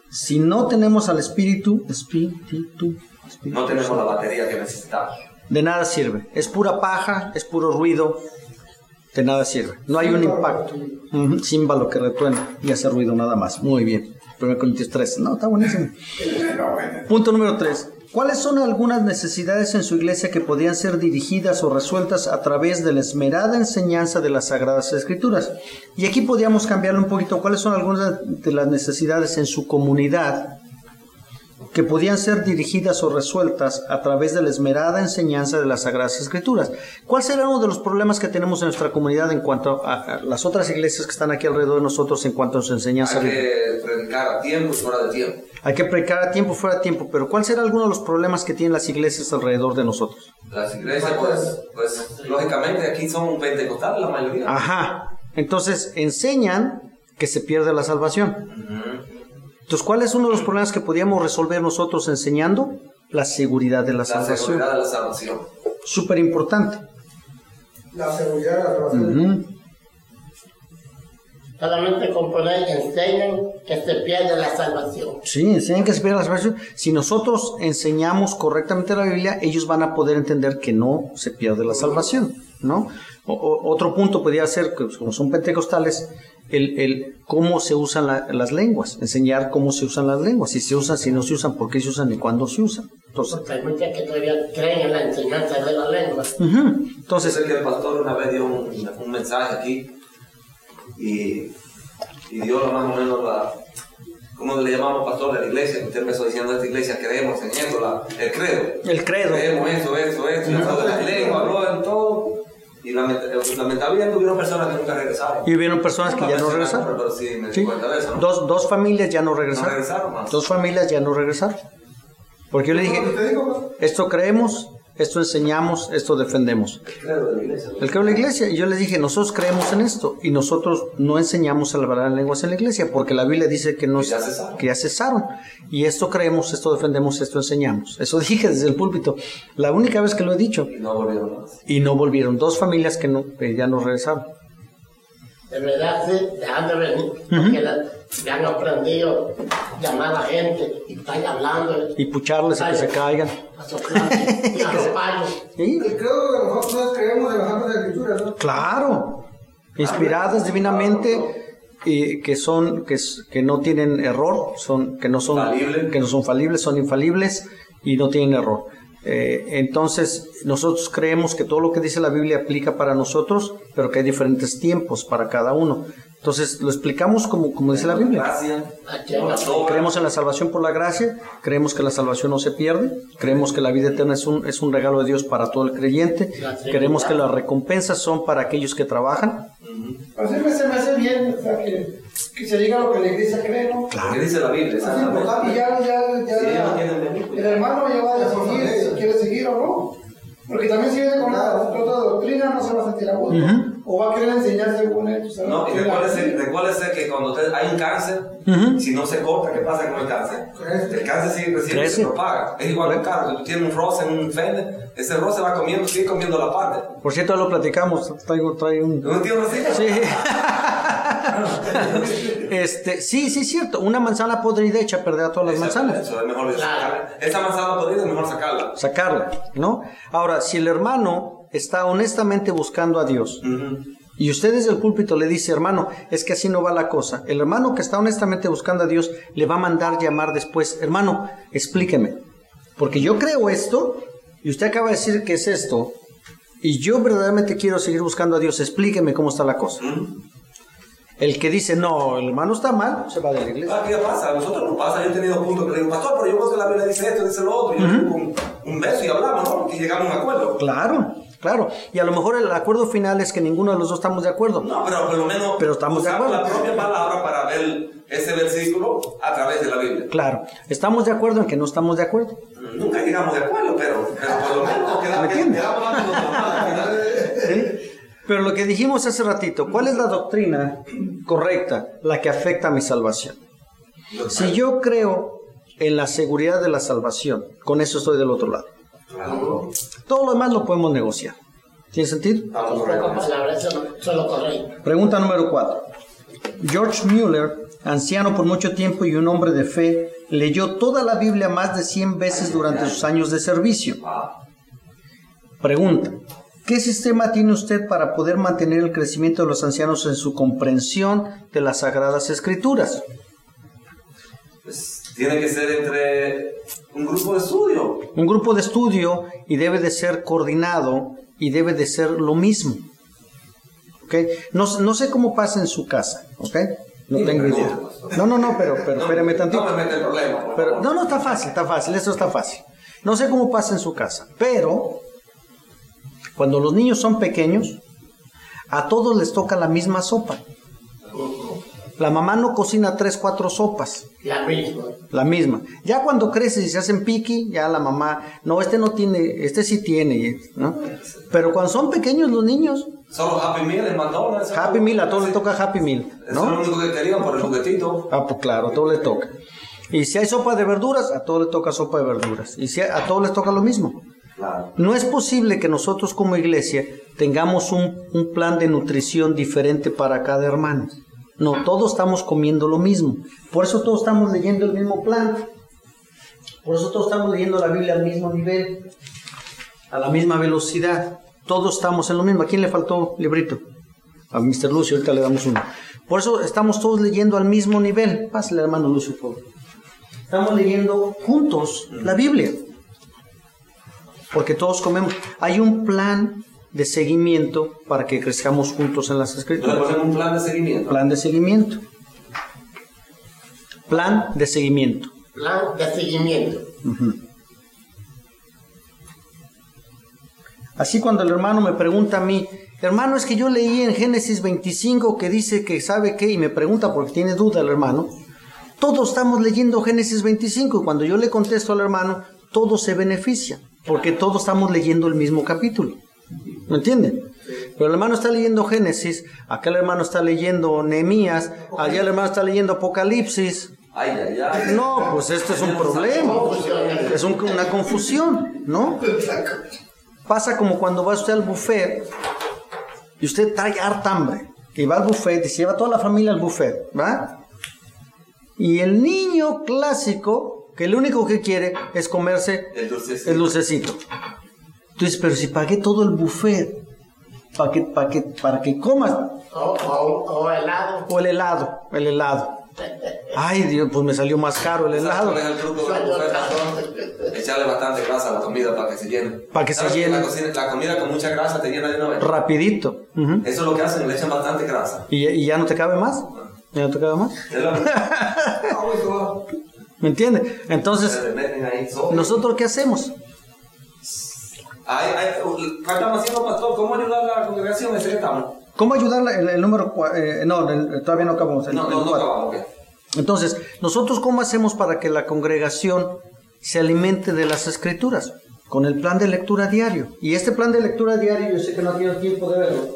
Si no tenemos al Espíritu, Espíritu, Espíritu No tenemos la batería que necesitamos. de nada sirve. Es pura paja, es puro ruido, de nada sirve. No hay un impacto. Uh-huh. Címbalo que retuena y hace ruido nada más. Muy bien. primero Corintios tres. No, está buenísimo. Punto número tres. ¿Cuáles son algunas necesidades en su iglesia que podrían ser dirigidas o resueltas a través de la esmerada enseñanza de las Sagradas Escrituras? Y aquí podríamos cambiarlo un poquito. ¿Cuáles son algunas de las necesidades en su comunidad que podían ser dirigidas o resueltas a través de la esmerada enseñanza de las Sagradas Escrituras? ¿Cuál será uno de los problemas que tenemos en nuestra comunidad en cuanto a, a las otras iglesias que están aquí alrededor de nosotros en cuanto a su enseñanza? Hay que predicar a tiempo y fuera de tiempo. Hay que predicar a tiempo, fuera de tiempo. Pero ¿cuál será alguno de los problemas que tienen las iglesias alrededor de nosotros? Las iglesias, pues, pues lógicamente aquí son pentecostales la mayoría. Ajá. Entonces enseñan que se pierde la salvación. Uh-huh. Entonces, ¿cuál es uno de los problemas que podíamos resolver nosotros enseñando? La seguridad de la, La salvación. seguridad de la salvación. Súper importante. La seguridad de la salvación. Uh-huh. Solamente con poner enseñan que se pierde la salvación. Sí, enseñan que se pierde la salvación. Si nosotros enseñamos correctamente la Biblia, ellos van a poder entender que no se pierde la salvación, ¿no? O, o, otro punto podría ser, que como son pentecostales, el, el cómo se usan la, las lenguas, enseñar cómo se usan las lenguas, si se usan, si no se usan, por qué se usan y cuándo se usan. Entonces, Porque hay muchas que todavía creen en la enseñanza de la lengua. uh-huh. Entonces, Sé que el pastor una vez dio un, un mensaje aquí y, y dio más o menos la, ¿cómo le llamamos pastor de la iglesia? Usted empezó diciendo, esta iglesia creemos en esto, la, el credo. el credo. Creemos esto, esto, esto, y habló de las lenguas, habló en todo. Y lament- lamentablemente hubieron personas que nunca regresaron. Y hubieron personas que ya no regresaron. Pero sí, me Sí. di cuenta de eso, ¿no? Dos, dos familias ya no regresaron. No regresaron más. Dos familias ya no regresaron. Porque yo le dije, ¿Te digo? esto creemos, esto enseñamos, esto defendemos. El credo de la iglesia. El credo de la iglesia. Y yo les dije, nosotros creemos en esto. Y nosotros no enseñamos a hablar lenguas en la iglesia. Porque la Biblia dice que, nos, Que ya cesaron. que ya cesaron. Y esto creemos, esto defendemos, esto enseñamos. Eso dije desde el púlpito. La única vez que lo he dicho. Y no volvieron más. Y no volvieron. Dos familias que, no, que ya no regresaron. De verdad, sí, dejan de venir. Porque la- ya han aprendido a llamar a la gente y estar hablando. Y pucharles a que se caigan. A soplar y a roparlos. ¿Sí? Y creo que nosotros creemos en las Santas Escrituras, ¿no? Claro, inspiradas divinamente y que son que, s- que no tienen error, son que no son Falible. que no son falibles, son infalibles y no tienen error. Eh, entonces nosotros creemos que todo lo que dice la Biblia aplica para nosotros, pero que hay diferentes tiempos para cada uno. Entonces lo explicamos como, como dice la Biblia. Gracias. Aquí en la Creemos en la salvación por la gracia, creemos que la salvación no se pierde, creemos que la vida eterna es un, es un regalo de Dios para todo el creyente, creemos que las recompensas son para aquellos que trabajan. Así me, se me hace bien, o sea, que, que se diga lo que la iglesia cree, ¿no? Lo que dice la Biblia, Así, exactamente. pues, y ya, ya, ya, Sí, ellos no ya tienen película. el hermano ya va a decidir si quiere seguir o no. Porque también si viene con la otra doctrina no se va a sentir a gusto. Ujú. O va a querer enseñar según él. ¿sabes? No, y recuérdese, recuérdese que cuando usted, hay un cáncer, Ujú. si no se corta, ¿qué pasa con el cáncer? Crece. El cáncer sigue sigue Crece. se propaga. Es igual que un carro. Si tú tienes un roce en un fender, ese roce va comiendo, sigue comiendo la parte. Por cierto, lo platicamos, traigo, traigo un... ¿No entiendes así? Sí. este, sí, sí es cierto, una manzana podrida echa a perder a todas las manzanas. Eso es mejor sacarla. Esa manzana podrida es mejor sacarla. Sacarla, ¿no? Ahora, si el hermano está honestamente buscando a Dios, Ujú. y usted desde el púlpito le dice, hermano, es que así no va la cosa. El hermano que está honestamente buscando a Dios le va a mandar llamar después, hermano, explíqueme. Porque yo creo esto, y usted acaba de decir que es esto, y yo verdaderamente quiero seguir buscando a Dios, explíqueme cómo está la cosa. Ujú. El que dice, no, el hermano está mal, se va de la iglesia. Ah, ¿qué pasa? A nosotros nos pasa. Yo he tenido puntos que le digo, pastor, pero yo creo que la Biblia dice esto, dice lo otro. Y yo digo un, un beso y hablamos, ¿no? Y llegamos a un acuerdo. Claro, claro. Y a lo mejor el acuerdo final es que ninguno de los dos estamos de acuerdo. No, pero por lo menos Pero estamos de usamos acuerdo. la propia palabra para ver ese versículo a través de la Biblia. Claro, estamos de acuerdo en que no estamos de acuerdo. Nunca llegamos de acuerdo, pero, pero por lo menos quedamos, ¿Me entiendes? quedamos dando nuestra mano al final. ¿Sí? Pero lo que dijimos hace ratito, ¿cuál es la doctrina correcta, la que afecta a mi salvación? Si yo creo en la seguridad de la salvación, con eso estoy del otro lado. Claro. Todo lo demás lo podemos negociar. ¿Tiene sentido? Estamos Con correctos. pocas palabras, eso no- eso es lo correcto. Pregunta número cuatro. George Mueller, anciano por mucho tiempo y un hombre de fe, leyó toda la Biblia más de cien veces durante sus años de servicio. Pregunta: ¿qué sistema tiene usted para poder mantener el crecimiento de los ancianos en su comprensión de las Sagradas Escrituras? Pues tiene que ser entre un grupo de estudio. Un grupo de estudio, y debe de ser coordinado y debe de ser lo mismo. ¿Okay? No, no sé cómo pasa en su casa, ¿ok? No Sí, tengo pero idea. no, No, no, no, pero, pero No, espérame tantito. No me mete el problema, por Pero, favor. no, no, está fácil, está fácil, eso está fácil. No sé cómo pasa en su casa, pero cuando los niños son pequeños, a todos les toca la misma sopa. La mamá no cocina tres, cuatro sopas, La misma. la misma. Ya cuando crecen y se hacen piqui, ya la mamá, no, este no tiene, este sí tiene, ¿no? Pero cuando son pequeños los niños, Solo Happy Meal en McDonald's. Happy Meal, a todos les toca Happy Meal, Eso es ¿no? lo único que querían por el juguetito. Ah, pues claro, a todos les toca. Y si hay sopa de verduras, a todos les toca sopa de verduras. Y si a todos les toca lo mismo. Claro. No es posible que nosotros como iglesia tengamos un, un plan de nutrición diferente para cada hermano. No, todos estamos comiendo lo mismo. Por eso todos estamos leyendo el mismo plan. Por eso todos estamos leyendo la Biblia al mismo nivel, a la misma velocidad. Todos estamos en lo mismo. ¿A quién le faltó librito? A mister Lucio, ahorita le damos uno. Por eso estamos todos leyendo al mismo nivel. Pásale, hermano Lucio, por favor. Estamos leyendo juntos la Biblia. Porque todos comemos. Hay un plan de seguimiento para que crezcamos juntos en las Entonces Escrituras. ponemos un plan de seguimiento. Plan de seguimiento. Plan de seguimiento. Plan de seguimiento. Ujú. Así cuando el hermano me pregunta a mí, hermano, es que yo leí en Génesis veinticinco que dice que sabe qué, y me pregunta porque tiene duda el hermano, todos estamos leyendo Génesis veinticinco, y cuando yo le contesto al hermano, todos se benefician, porque todos estamos leyendo el mismo capítulo. ¿Me entienden? Pero el hermano está leyendo Génesis, acá el hermano está leyendo Nehemías, allá el hermano está leyendo Apocalipsis. Ay, ay, ay. No, pues esto es un problema, es un- una confusión, ¿no? Pasa como cuando va usted al buffet y usted trae harta hambre y va al buffet y se lleva toda la familia al buffet, ¿va? Y el niño clásico, que lo único que quiere es comerse El dulcecito. el dulcecito. Tú dices, pero si pagué todo el buffet, ¿para que, para que, para que comas? O, o, o helado. O el helado, el helado. Ay, Dios, pues me salió más caro el helado. ¿Cuál es el truco del buffet, pastor? Echarle bastante grasa a la comida para que se llene. Para que se ¿Sabes llene. La, cocina- la comida con mucha grasa te llena de una vez. Rapidito. Ujú. Eso es lo que hacen, le echan bastante grasa. ¿Y, ¿Y ya no te cabe más? ¿Ya no te cabe más? Es la- ¿Me entiendes? Entonces, Se le meten ahí sodio. ¿nosotros qué hacemos? Ay, ay, ¿qué estamos haciendo, pastor? ¿Cómo ayudar a la congregación? ¿Ese que estamos? ¿Cómo ayudarle? El, el número cua- eh, no, el- todavía no acabamos. El, No, el no, no cuatro. acabamos, ok. Entonces, ¿nosotros cómo hacemos para que la congregación se alimente de las Escrituras? Con el plan de lectura diario. Y este plan de lectura diario, yo sé que no tiene tiempo de verlo,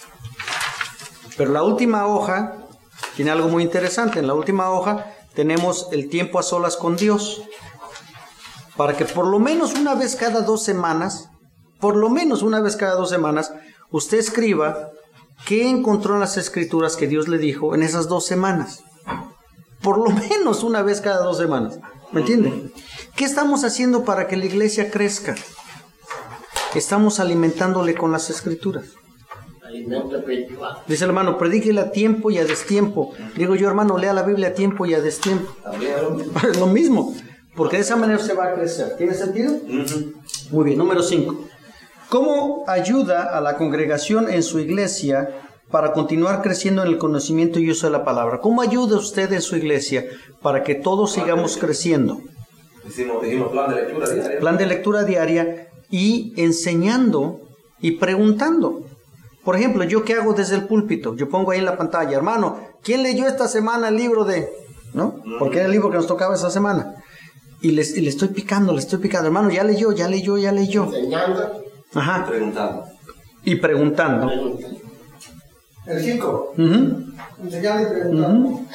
pero la última hoja tiene algo muy interesante. En la última hoja tenemos el tiempo a solas con Dios. Para que por lo menos una vez cada dos semanas, por lo menos una vez cada dos semanas, usted escriba qué encontró en las Escrituras que Dios le dijo en esas dos semanas. Por lo menos una vez cada dos semanas. ¿Me entiende? ¿Qué estamos haciendo para que la iglesia crezca? Estamos alimentándole con las Escrituras. Alimento espiritual. Dice el hermano, predíquele a tiempo y a destiempo. Digo yo, hermano, lea la Biblia a tiempo y a destiempo. También es lo mismo. Es lo mismo, porque de esa manera se va a crecer. ¿Tiene sentido? Ujú. Muy bien, número cinco. ¿Cómo ayuda a la congregación en su iglesia para continuar creciendo en el conocimiento y uso de la palabra? ¿Cómo ayuda usted en su iglesia para que todos sigamos creciendo? Hicimos, dijimos plan de lectura diaria. Plan de lectura diaria y enseñando y preguntando. Por ejemplo, ¿yo qué hago desde el púlpito? Yo pongo ahí en la pantalla, hermano, ¿quién leyó esta semana el libro de...? ¿No? Porque era el libro que nos tocaba esa semana. Y le, y le estoy picando, le estoy picando. Hermano, ya leyó, ya leyó, ya leyó. Enseñando. Ajá. Preguntando. Y preguntando. Preguntando. El cinco. Ujú, Enseñar y preguntar. ujú.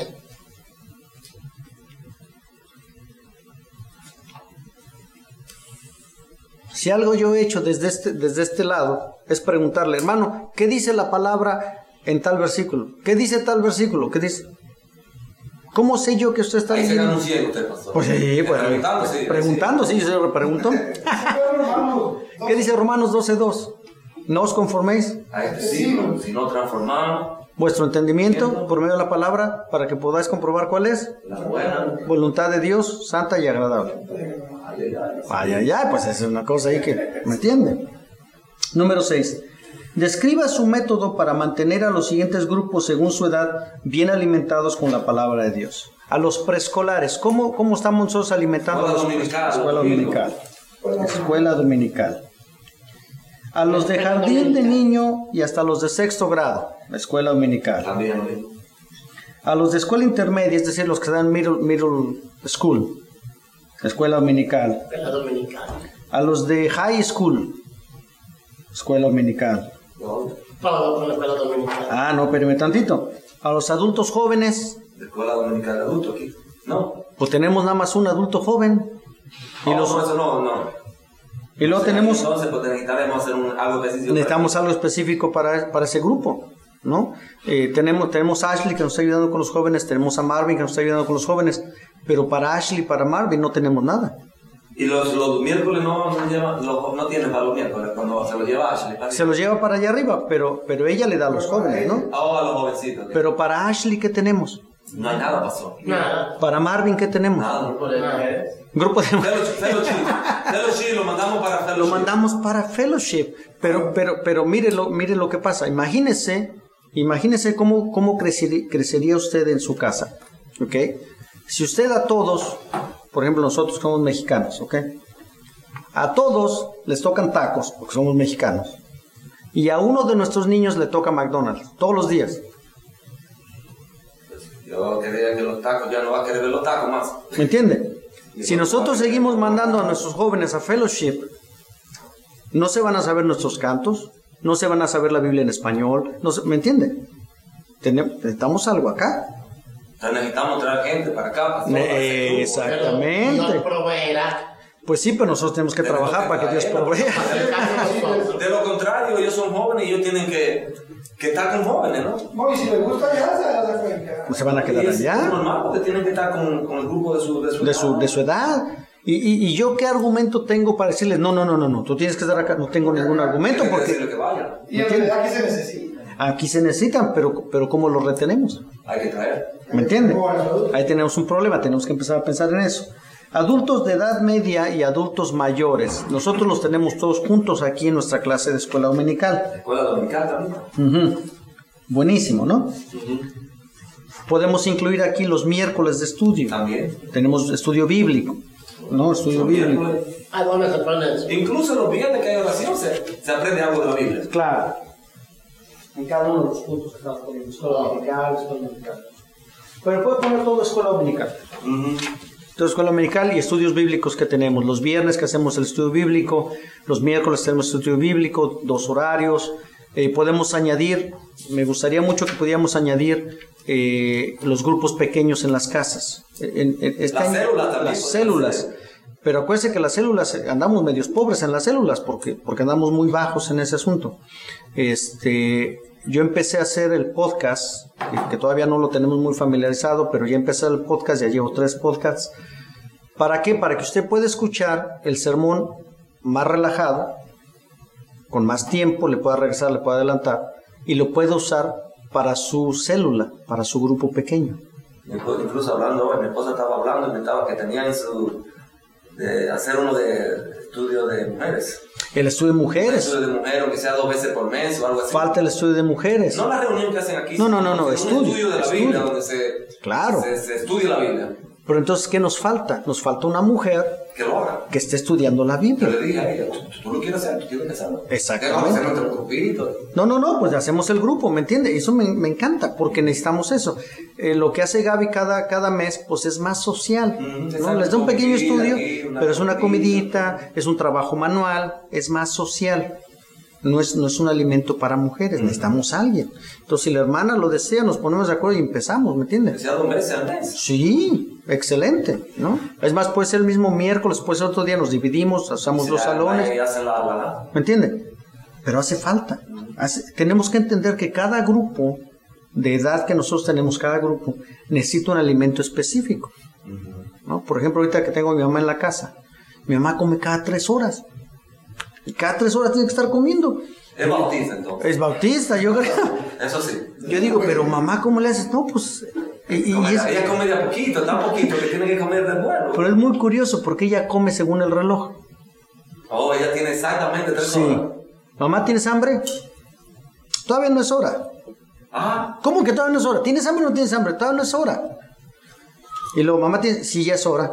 Si algo yo he hecho desde este, desde este lado es preguntarle, hermano, ¿qué dice la palabra en tal versículo. ¿Qué dice tal versículo? ¿Qué dice? ¿Cómo sé yo que usted está Ahí se leyendo? gana un ciego usted, pastor. Pues sí, pues, Preguntando, sí. preguntando, sí, se lo preguntó. ¿Qué dice Romanos doce dos? No os conforméis A este siglo, si no transformamos vuestro entendimiento por medio de la palabra para que podáis comprobar cuál es la buena. voluntad de Dios, santa y agradable. Ay, ay, ay, pues es una cosa ahí que, ¿me entiende? Número seis. Describa su método para mantener a los siguientes grupos según su edad bien alimentados con la palabra de Dios. A los preescolares, ¿cómo, cómo estamos nosotros alimentando a los Dominical, escuela dominical? Escuela dominical. A los de jardín de niño y hasta los de sexto grado, la escuela dominical. También. A los de escuela intermedia, es decir, los que dan middle, middle school, escuela dominical. Escuela dominical. A los de high school, escuela dominical. Todo con la escuela dominical. Ah, no, espérame tantito. A los adultos jóvenes, De escuela dominical de adulto aquí. No. pues tenemos nada más un adulto joven. Y, No, los, no, eso no, no. y luego tenemos, Entonces, pues necesitaremos hacer un, algo específico. necesitamos algo específico para, para ese grupo, ¿no? Eh, tenemos, tenemos a Ashley que nos está ayudando con los jóvenes, tenemos a Marvin que nos está ayudando con los jóvenes, pero para Ashley y para Marvin no tenemos nada. Y los, los miércoles no, no, llevan, los, no tienen para los miércoles, cuando se los lleva Ashley. ¿Para Se los lleva para allá arriba, pero, pero ella le da a los jóvenes, ¿no? Oh, a los jovencitos. Pero para Ashley, ¿qué tenemos? No hay nada, pastor. Nada. Para Marvin, ¿qué tenemos? Nada. Grupo de... Fellowship, Fellowship, lo mandamos para Fellowship. Lo mandamos para fellowship, pero, pero, pero mire lo, mire lo que pasa. Imagínese, imagínese cómo, cómo crecería, crecería usted en su casa, ¿ok? Si usted a todos, por ejemplo nosotros somos mexicanos, ¿ok? A todos les tocan tacos porque somos mexicanos y a uno de nuestros niños le toca McDonald's todos los días. Yo quería que los tacos, ya no va a querer ver los tacos más. ¿Me entiende? Si nosotros seguimos mandando a nuestros jóvenes a fellowship, no se van a saber nuestros cantos, no se van a saber la Biblia en español, no se, ¿me entiende? Tenemos, necesitamos algo acá. Entonces necesitamos traer gente para acá. Para Ne- Exactamente. Dios proveerá. Pues sí, pero nosotros tenemos que Tenemos trabajar que para que Dios traer, provea. De lo contrario, ellos son jóvenes y ellos tienen que, que estar con jóvenes, ¿no? No, y si les gusta ya, se hace cuenta. Pues se van a quedar Y es allá, normal porque tienen que estar con, con el grupo de su, de su, de su, de su edad. Y, y, y yo, ¿qué argumento tengo para decirles, no, no, no, no, no, tú tienes que estar acá? No tengo ningún argumento Tienen que porque decirle que vayan. Y en realidad que se necesita. aquí se necesitan, pero, pero ¿cómo los retenemos? Hay que traer. ¿Me entiende? Ahí tenemos un problema, tenemos que empezar a pensar en eso. Adultos de edad media y adultos mayores, nosotros los tenemos todos juntos aquí en nuestra clase de escuela dominical. Escuela dominical también. Ujú. Buenísimo, ¿no? Podemos incluir aquí los miércoles de estudio. También. Tenemos estudio bíblico, ¿no? Estudio bíblico. ¿A dónde se pone eso? Incluso los viernes que hay oración se, se aprende algo de la Biblia. Claro. En cada uno de los puntos estamos poniendo escuela dominical, escuela dominical. Pero puede poner todo escuela dominical. Uh-huh. Entonces, escuela dominical y estudios bíblicos que tenemos. Los viernes que hacemos el estudio bíblico, los miércoles tenemos estudio bíblico, dos horarios. Eh, podemos añadir, me gustaría mucho que pudiéramos añadir eh, los grupos pequeños en las casas. En, en, este Las año- células también, Las pues, células. sí. Pero acuérdense que las células, eh, andamos medios pobres en las células porque, porque andamos muy bajos en ese asunto. Este, yo empecé a hacer el podcast, que, que todavía no lo tenemos muy familiarizado, pero ya empecé el podcast, ya llevo tres podcasts. ¿Para qué? Para que usted pueda escuchar el sermón más relajado, con más tiempo, le pueda regresar, le pueda adelantar, y lo pueda usar para su célula, para su grupo pequeño. Incluso hablando hoy, mi esposa estaba hablando y me estaba que tenía en su de hacer uno de estudio de mujeres. El estudio de Un mujeres. estudio de mujeres, aunque sea dos veces por mes o algo así. Falta el estudio de mujeres. No la reunión que hacen aquí. No, no, no, sino no, un estudio, estudio de la estudio. Biblia donde se, Claro. se, se estudia la Biblia. Pero entonces, ¿qué nos falta? Nos falta una mujer Que lo haga. que esté estudiando la Yo Biblia. le dije a ella, tú, tú lo quieres hacer, tú tienes que hacerlo. Exactamente. Vamos a hacer nuestro grupito. No, no, no, pues hacemos el grupo, ¿me entiende? Eso me, me encanta, porque necesitamos eso. Eh, lo que hace Gaby cada, cada mes, pues es más social, Ujú, ¿no? exacto. Les da un pequeño Comidita estudio, aquí, una pero es una comidita. comidita, es un trabajo manual, es más social. No es, no es un alimento para mujeres, necesitamos a alguien. Entonces, si la hermana lo desea, nos ponemos de acuerdo y empezamos, ¿me entiendes? Decía dos meses al mes. Sí, excelente, ¿no? Es más, puede ser el mismo miércoles, puede ser otro día, nos dividimos, usamos Sí, los la- salones. ahí hacen la, la- ¿Me entiende? Pero hace falta, Así, tenemos que entender que cada grupo de edad que nosotros tenemos, cada grupo, necesita un alimento específico, ¿no? Por ejemplo, ahorita que tengo a mi mamá en la casa, mi mamá come cada tres horas. Y cada tres horas tiene que estar comiendo. Es bautista, entonces. Es bautista, yo creo. Eso sí. Yo digo, pero mamá, ¿cómo le haces? No, pues... Y, y Come- es, ella come de a poquito, tan poquito que tiene que comer de bueno. pero es muy curioso porque ella come según el reloj. Oh, ella tiene exactamente tres Sí. horas. Mamá, ¿tienes hambre? Todavía no es hora. Ah, ¿Cómo que todavía no es hora? ¿Tienes hambre o no tienes hambre? Todavía no es hora. Y luego, mamá, tiene... sí, ya es hora.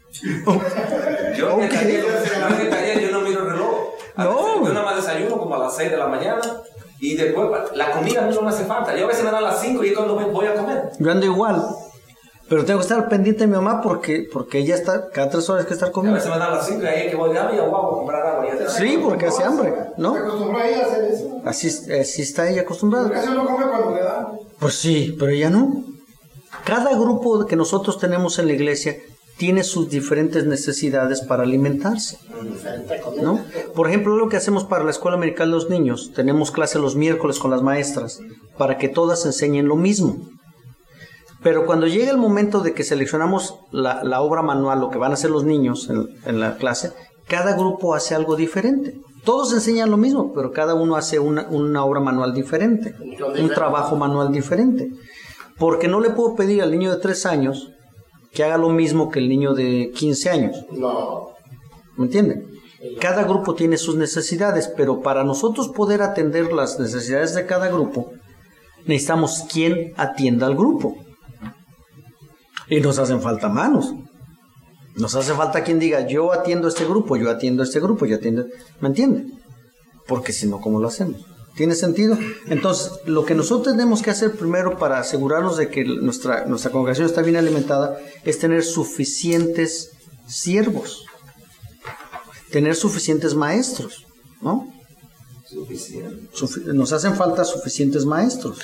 yo en Ok. el taller, yo en el taller yo no miro el reloj. A No. veces yo nada más desayuno como a las seis de la mañana y después la comida a mí no me hace falta. Yo a veces me dan las cinco y es cuando voy a comer. Yo ando igual. Pero tengo que estar pendiente de mi mamá porque, porque ella está, cada tres horas hay que estar Y a comiendo. veces me dan las cinco y ahí es que voy a mi agua a comprar agua. Y ya Sí, porque hace hambre, ¿no? Se acostumbró a ella a hacer eso. Así, así está ella acostumbrada. Porque eso no come cuando le da. Pues sí, pero ella no. Cada grupo que nosotros tenemos en la iglesia tiene sus diferentes necesidades para alimentarse, Diferente comida. ¿no? Por ejemplo, lo que hacemos para la escuela americana de los niños, tenemos clase los miércoles con las maestras para que todas enseñen lo mismo. Pero cuando llega el momento de que seleccionamos la, la obra manual, lo que van a hacer los niños en, en la clase, cada grupo hace algo diferente. Todos enseñan lo mismo, pero cada uno hace una, una obra manual diferente, un trabajo manual diferente. Porque no le puedo pedir al niño de tres años que haga lo mismo que el niño de quince años. No. ¿Me entienden? Cada grupo tiene sus necesidades, pero para nosotros poder atender las necesidades de cada grupo, necesitamos quien atienda al grupo. Y nos hacen falta manos. Nos hace falta quien diga, yo atiendo a este grupo, yo atiendo a este grupo, yo atiendo... ¿Me entienden? Porque si no, ¿cómo lo hacemos? ¿Tiene sentido? Entonces, lo que nosotros tenemos que hacer primero para asegurarnos de que nuestra, nuestra congregación está bien alimentada es tener suficientes siervos, tener suficientes maestros, ¿no? Suficiente. Sufi- nos hacen falta suficientes maestros.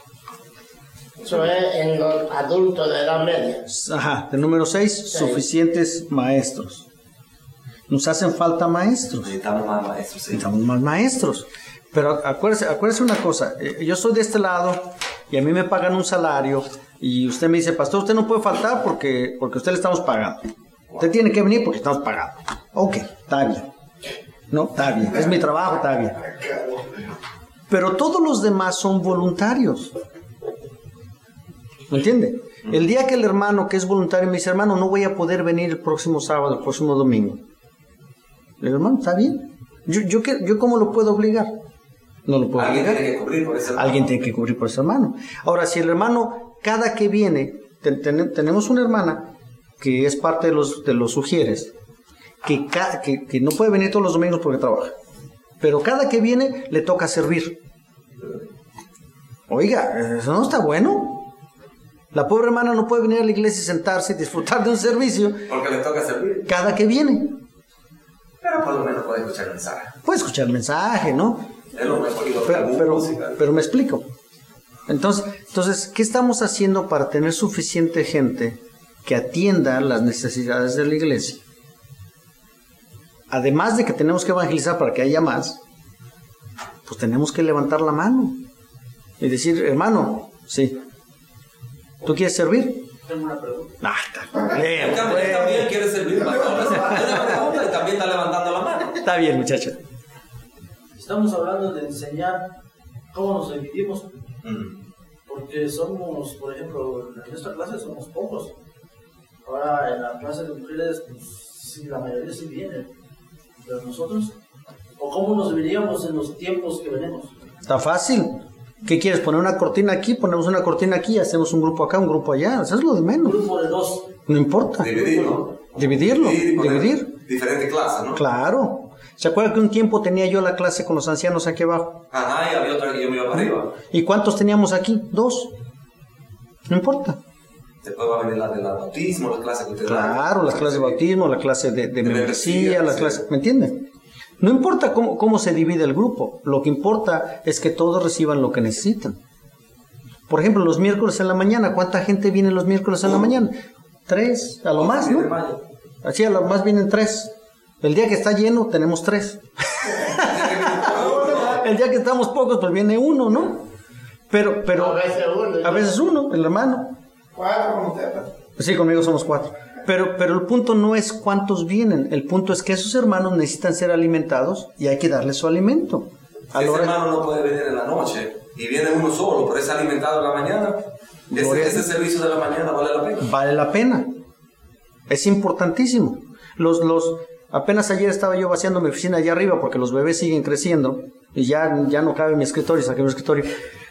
Eso es en los adultos de edad media. Ajá, de número seis, suficientes maestros. Nos hacen falta maestros. Necesitamos más maestros. Sí. Necesitamos más maestros. Pero acuérdese, acuérdese una cosa, eh, yo soy de este lado y a mí me pagan un salario y usted me dice, pastor, usted no puede faltar porque, porque usted le estamos pagando. Usted tiene que venir porque estamos pagando. Ok, está bien. No, está bien. Es mi trabajo, está bien. Pero todos los demás son voluntarios. ¿Me entiende? El día que el hermano que es voluntario me dice, hermano, no voy a poder venir el próximo sábado, el próximo domingo. Le digo, hermano, está bien. Yo, yo, ¿qué- yo ¿cómo lo puedo obligar? No lo puedo Alguien obligar. tiene que cubrir por ese lado. Alguien tiene que cubrir por ese hermano. Ahora, si el hermano, cada que viene, ten- ten- tenemos una hermana que es parte de los, de los sugieres, que, ca- que, que no puede venir todos los domingos porque trabaja. Pero cada que viene le toca servir. Oiga, eso no está bueno. La pobre hermana no puede venir a la iglesia y sentarse y disfrutar de un servicio Porque le toca servir. cada que viene. Pero por lo menos puede escuchar el mensaje. Puede escuchar el mensaje, ¿no? Es lo mejor. Y Pero, alguna pero, música. pero me explico. Entonces, entonces, ¿qué estamos haciendo para tener suficiente gente que atienda las necesidades de la iglesia? Además de que tenemos que evangelizar para que haya más, pues tenemos que levantar la mano y decir, hermano, sí, ¿tú quieres servir? Tengo una pregunta. Ah, está bien, Él también, él pues. también quiere servir, pastor. Él le pregunta y también está levantando la mano. Está bien, muchacho. Estamos hablando de enseñar cómo nos dividimos, porque somos, por ejemplo, en nuestra clase somos pocos. Ahora en la clase de mujeres, pues sí, la mayoría sí viene, pero nosotros, o cómo nos dividiríamos en los tiempos que venimos. Está fácil. ¿Qué quieres? ¿Poner una cortina aquí? Ponemos una cortina aquí y hacemos un grupo acá, un grupo allá. Eso es lo de Un menos. grupo de dos. No importa. Dividir, ¿no? Dividirlo, y poner dividir. Diferentes clases, ¿no? Claro. ¿Se acuerda que un tiempo tenía yo la clase con los ancianos aquí abajo? Ajá, y había otra que yo me iba para arriba. ¿Y cuántos teníamos aquí? Dos. No importa. Después va a venir la del bautismo, las clases que ustedes dan. Claro, las clases de bautismo, la clase de, de De membresía, membresía, las sí. clases... ¿Me entienden? No importa cómo, cómo se divide el grupo. Lo que importa es que todos reciban lo que necesitan. Por ejemplo, los miércoles en la mañana. ¿Cuánta gente viene los miércoles en la mañana? Tres, a lo más, De ¿no? mayo. Así a lo más vienen tres. El día que está lleno tenemos tres. El día que estamos pocos, pues viene uno, ¿no? Pero, pero, A veces uno. a veces uno, el hermano. Cuatro con usted. Pues sí, conmigo somos cuatro. Pero, pero el punto no es cuántos vienen, el punto es que esos hermanos necesitan ser alimentados y hay que darles su alimento. A la Ese hora- hermano no puede venir en la noche y viene uno solo, pero es alimentado en la mañana. Gloria a Ese, ese servicio de la mañana vale la pena. Vale la pena. Es importantísimo. Los, los, apenas ayer estaba yo vaciando mi oficina allá arriba porque los bebés siguen creciendo y ya, ya no cabe mi escritorio, saqué mi escritorio.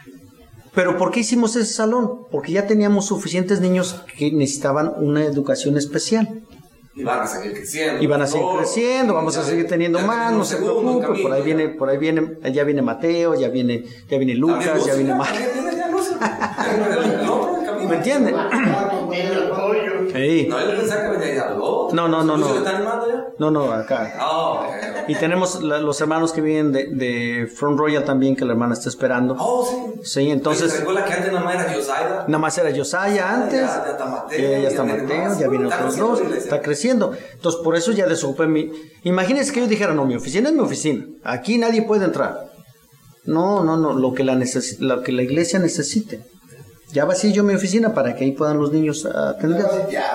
Pero ¿por qué hicimos ese salón? Porque ya teníamos suficientes niños que necesitaban una educación especial. Y van a seguir creciendo. Y van a seguir Todo. creciendo, vamos a Ya seguir ven- teniendo ya más, tienen no un se segundo en preocupe, camino, por ahí ya. viene, por ahí viene, ya viene Mateo, ya viene, ya viene Lucas, También ya viene Lucas, Mar. también viene ya Lucas. El- el otro en camino. ¿Me entienden? Tiene el pollo. Sí. No, yo pensaba que venía ya el otro. No, no, no, ¿Lucio no. le está animando ya? No, no, acá. Ah, ok. Y tenemos la- los hermanos que vienen de, de Front Royal también, que la hermana está esperando. Oh, sí. Sí, entonces, Oye, ¿te recuerdas que antes nada más era Yosaida? nada más era Josiah antes, Ya- ya está Mateo, eh, ya ya está viene Mateo, más. ya vienen Está otros creciendo dos, la iglesia. está creciendo. Entonces, por eso ya desocupé mi... Imagínense que yo dijera, no, mi oficina es mi oficina, aquí nadie puede entrar. No, no, no, lo que la, neces- lo que la iglesia necesite. Ya vacié yo mi oficina para que ahí puedan los niños atender.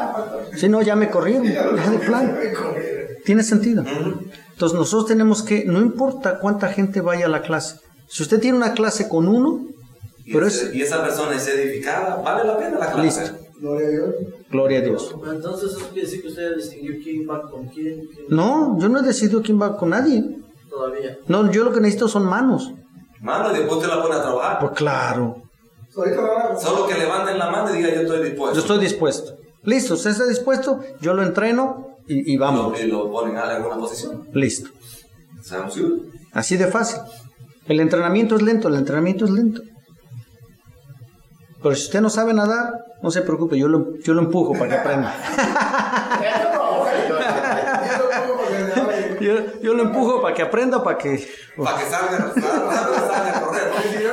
Si no, ya me corrieron, ya de plano. Tiene sentido. Entonces nosotros tenemos que, no importa cuánta gente vaya a la clase, si usted tiene una clase con uno, Y, pero ese- es, y esa persona es edificada, vale la pena la clase. Listo. Gloria a Dios. gloria a Dios. Entonces eso quiere decir que usted distinguió quién va con quién, quién No, yo no he decidido quién va con nadie. todavía. No, yo lo que necesito son manos. Mano, y después te la pone a trabajar. Pues claro, Ahorita van a... Solo que levanten la mano y digan yo estoy dispuesto. yo estoy dispuesto. Listo, usted está dispuesto, yo lo entreno y, y vamos. Y lo ponen a alguna posición. Listo. Seamos seguros. Así de fácil. El entrenamiento es lento, el entrenamiento es lento. Pero si usted no sabe nadar, no se preocupe, yo lo, yo lo empujo para que aprenda. Yo, yo lo empujo para que aprenda, para que... Para que salga, salga, salga a correr.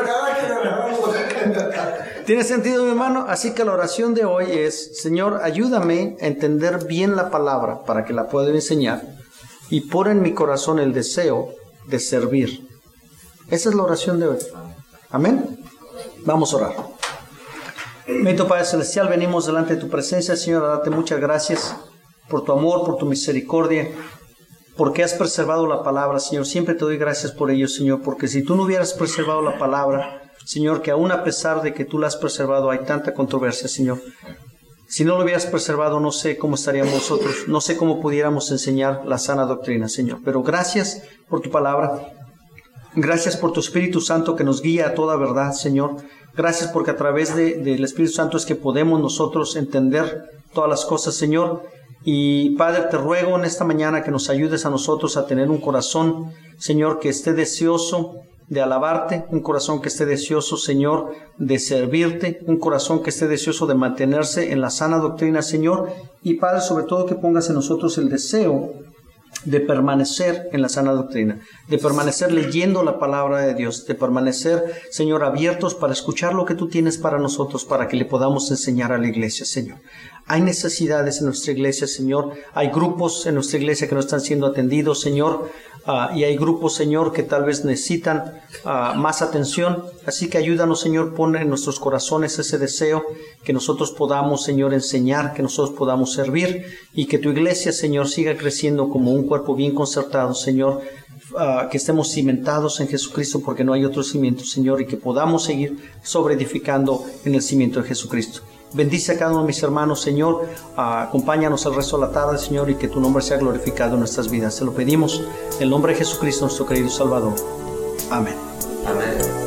¿Tiene sentido, mi hermano? Así que la oración de hoy es, Señor, ayúdame a entender bien la palabra para que la pueda enseñar y pon en mi corazón el deseo de servir. Esa es la oración de hoy. Amén. Vamos a orar. Bendito Padre Celestial, venimos delante de tu presencia, Señor, a darte muchas gracias por tu amor, por tu misericordia, porque has preservado la palabra, Señor. Siempre te doy gracias por ello, Señor, porque si tú no hubieras preservado la palabra, Señor, que aún a pesar de que tú la has preservado, hay tanta controversia, Señor. Si no lo hubieras preservado, no sé cómo estaríamos nosotros, no sé cómo pudiéramos enseñar la sana doctrina, Señor. Pero gracias por tu palabra. Gracias por tu Espíritu Santo que nos guía a toda verdad, Señor. Gracias porque a través de, del Espíritu Santo es que podemos nosotros entender todas las cosas, Señor. Y Padre, te ruego en esta mañana que nos ayudes a nosotros a tener un corazón, Señor, que esté deseoso de alabarte, un corazón que esté deseoso, Señor, de servirte, un corazón que esté deseoso de mantenerse en la sana doctrina, Señor. Y Padre, sobre todo que pongas en nosotros el deseo de permanecer en la sana doctrina, de permanecer leyendo la palabra de Dios, de permanecer, Señor, abiertos para escuchar lo que tú tienes para nosotros, para que le podamos enseñar a la iglesia, Señor. Hay necesidades en nuestra iglesia, Señor. Hay grupos en nuestra iglesia que no están siendo atendidos, Señor. Uh, y hay grupos, Señor, que tal vez necesitan uh, más atención. Así que ayúdanos, Señor, pon en nuestros corazones ese deseo, que nosotros podamos, Señor, enseñar, que nosotros podamos servir y que tu iglesia, Señor, siga creciendo como un cuerpo bien concertado, Señor. Uh, que estemos cimentados en Jesucristo porque no hay otro cimiento, Señor, y que podamos seguir sobreedificando en el cimiento de Jesucristo. Bendice a cada uno de mis hermanos, Señor. Uh, acompáñanos el resto de la tarde, Señor, y que tu nombre sea glorificado en nuestras vidas. Te lo pedimos en el nombre de Jesucristo, nuestro querido Salvador. Amén. Amén.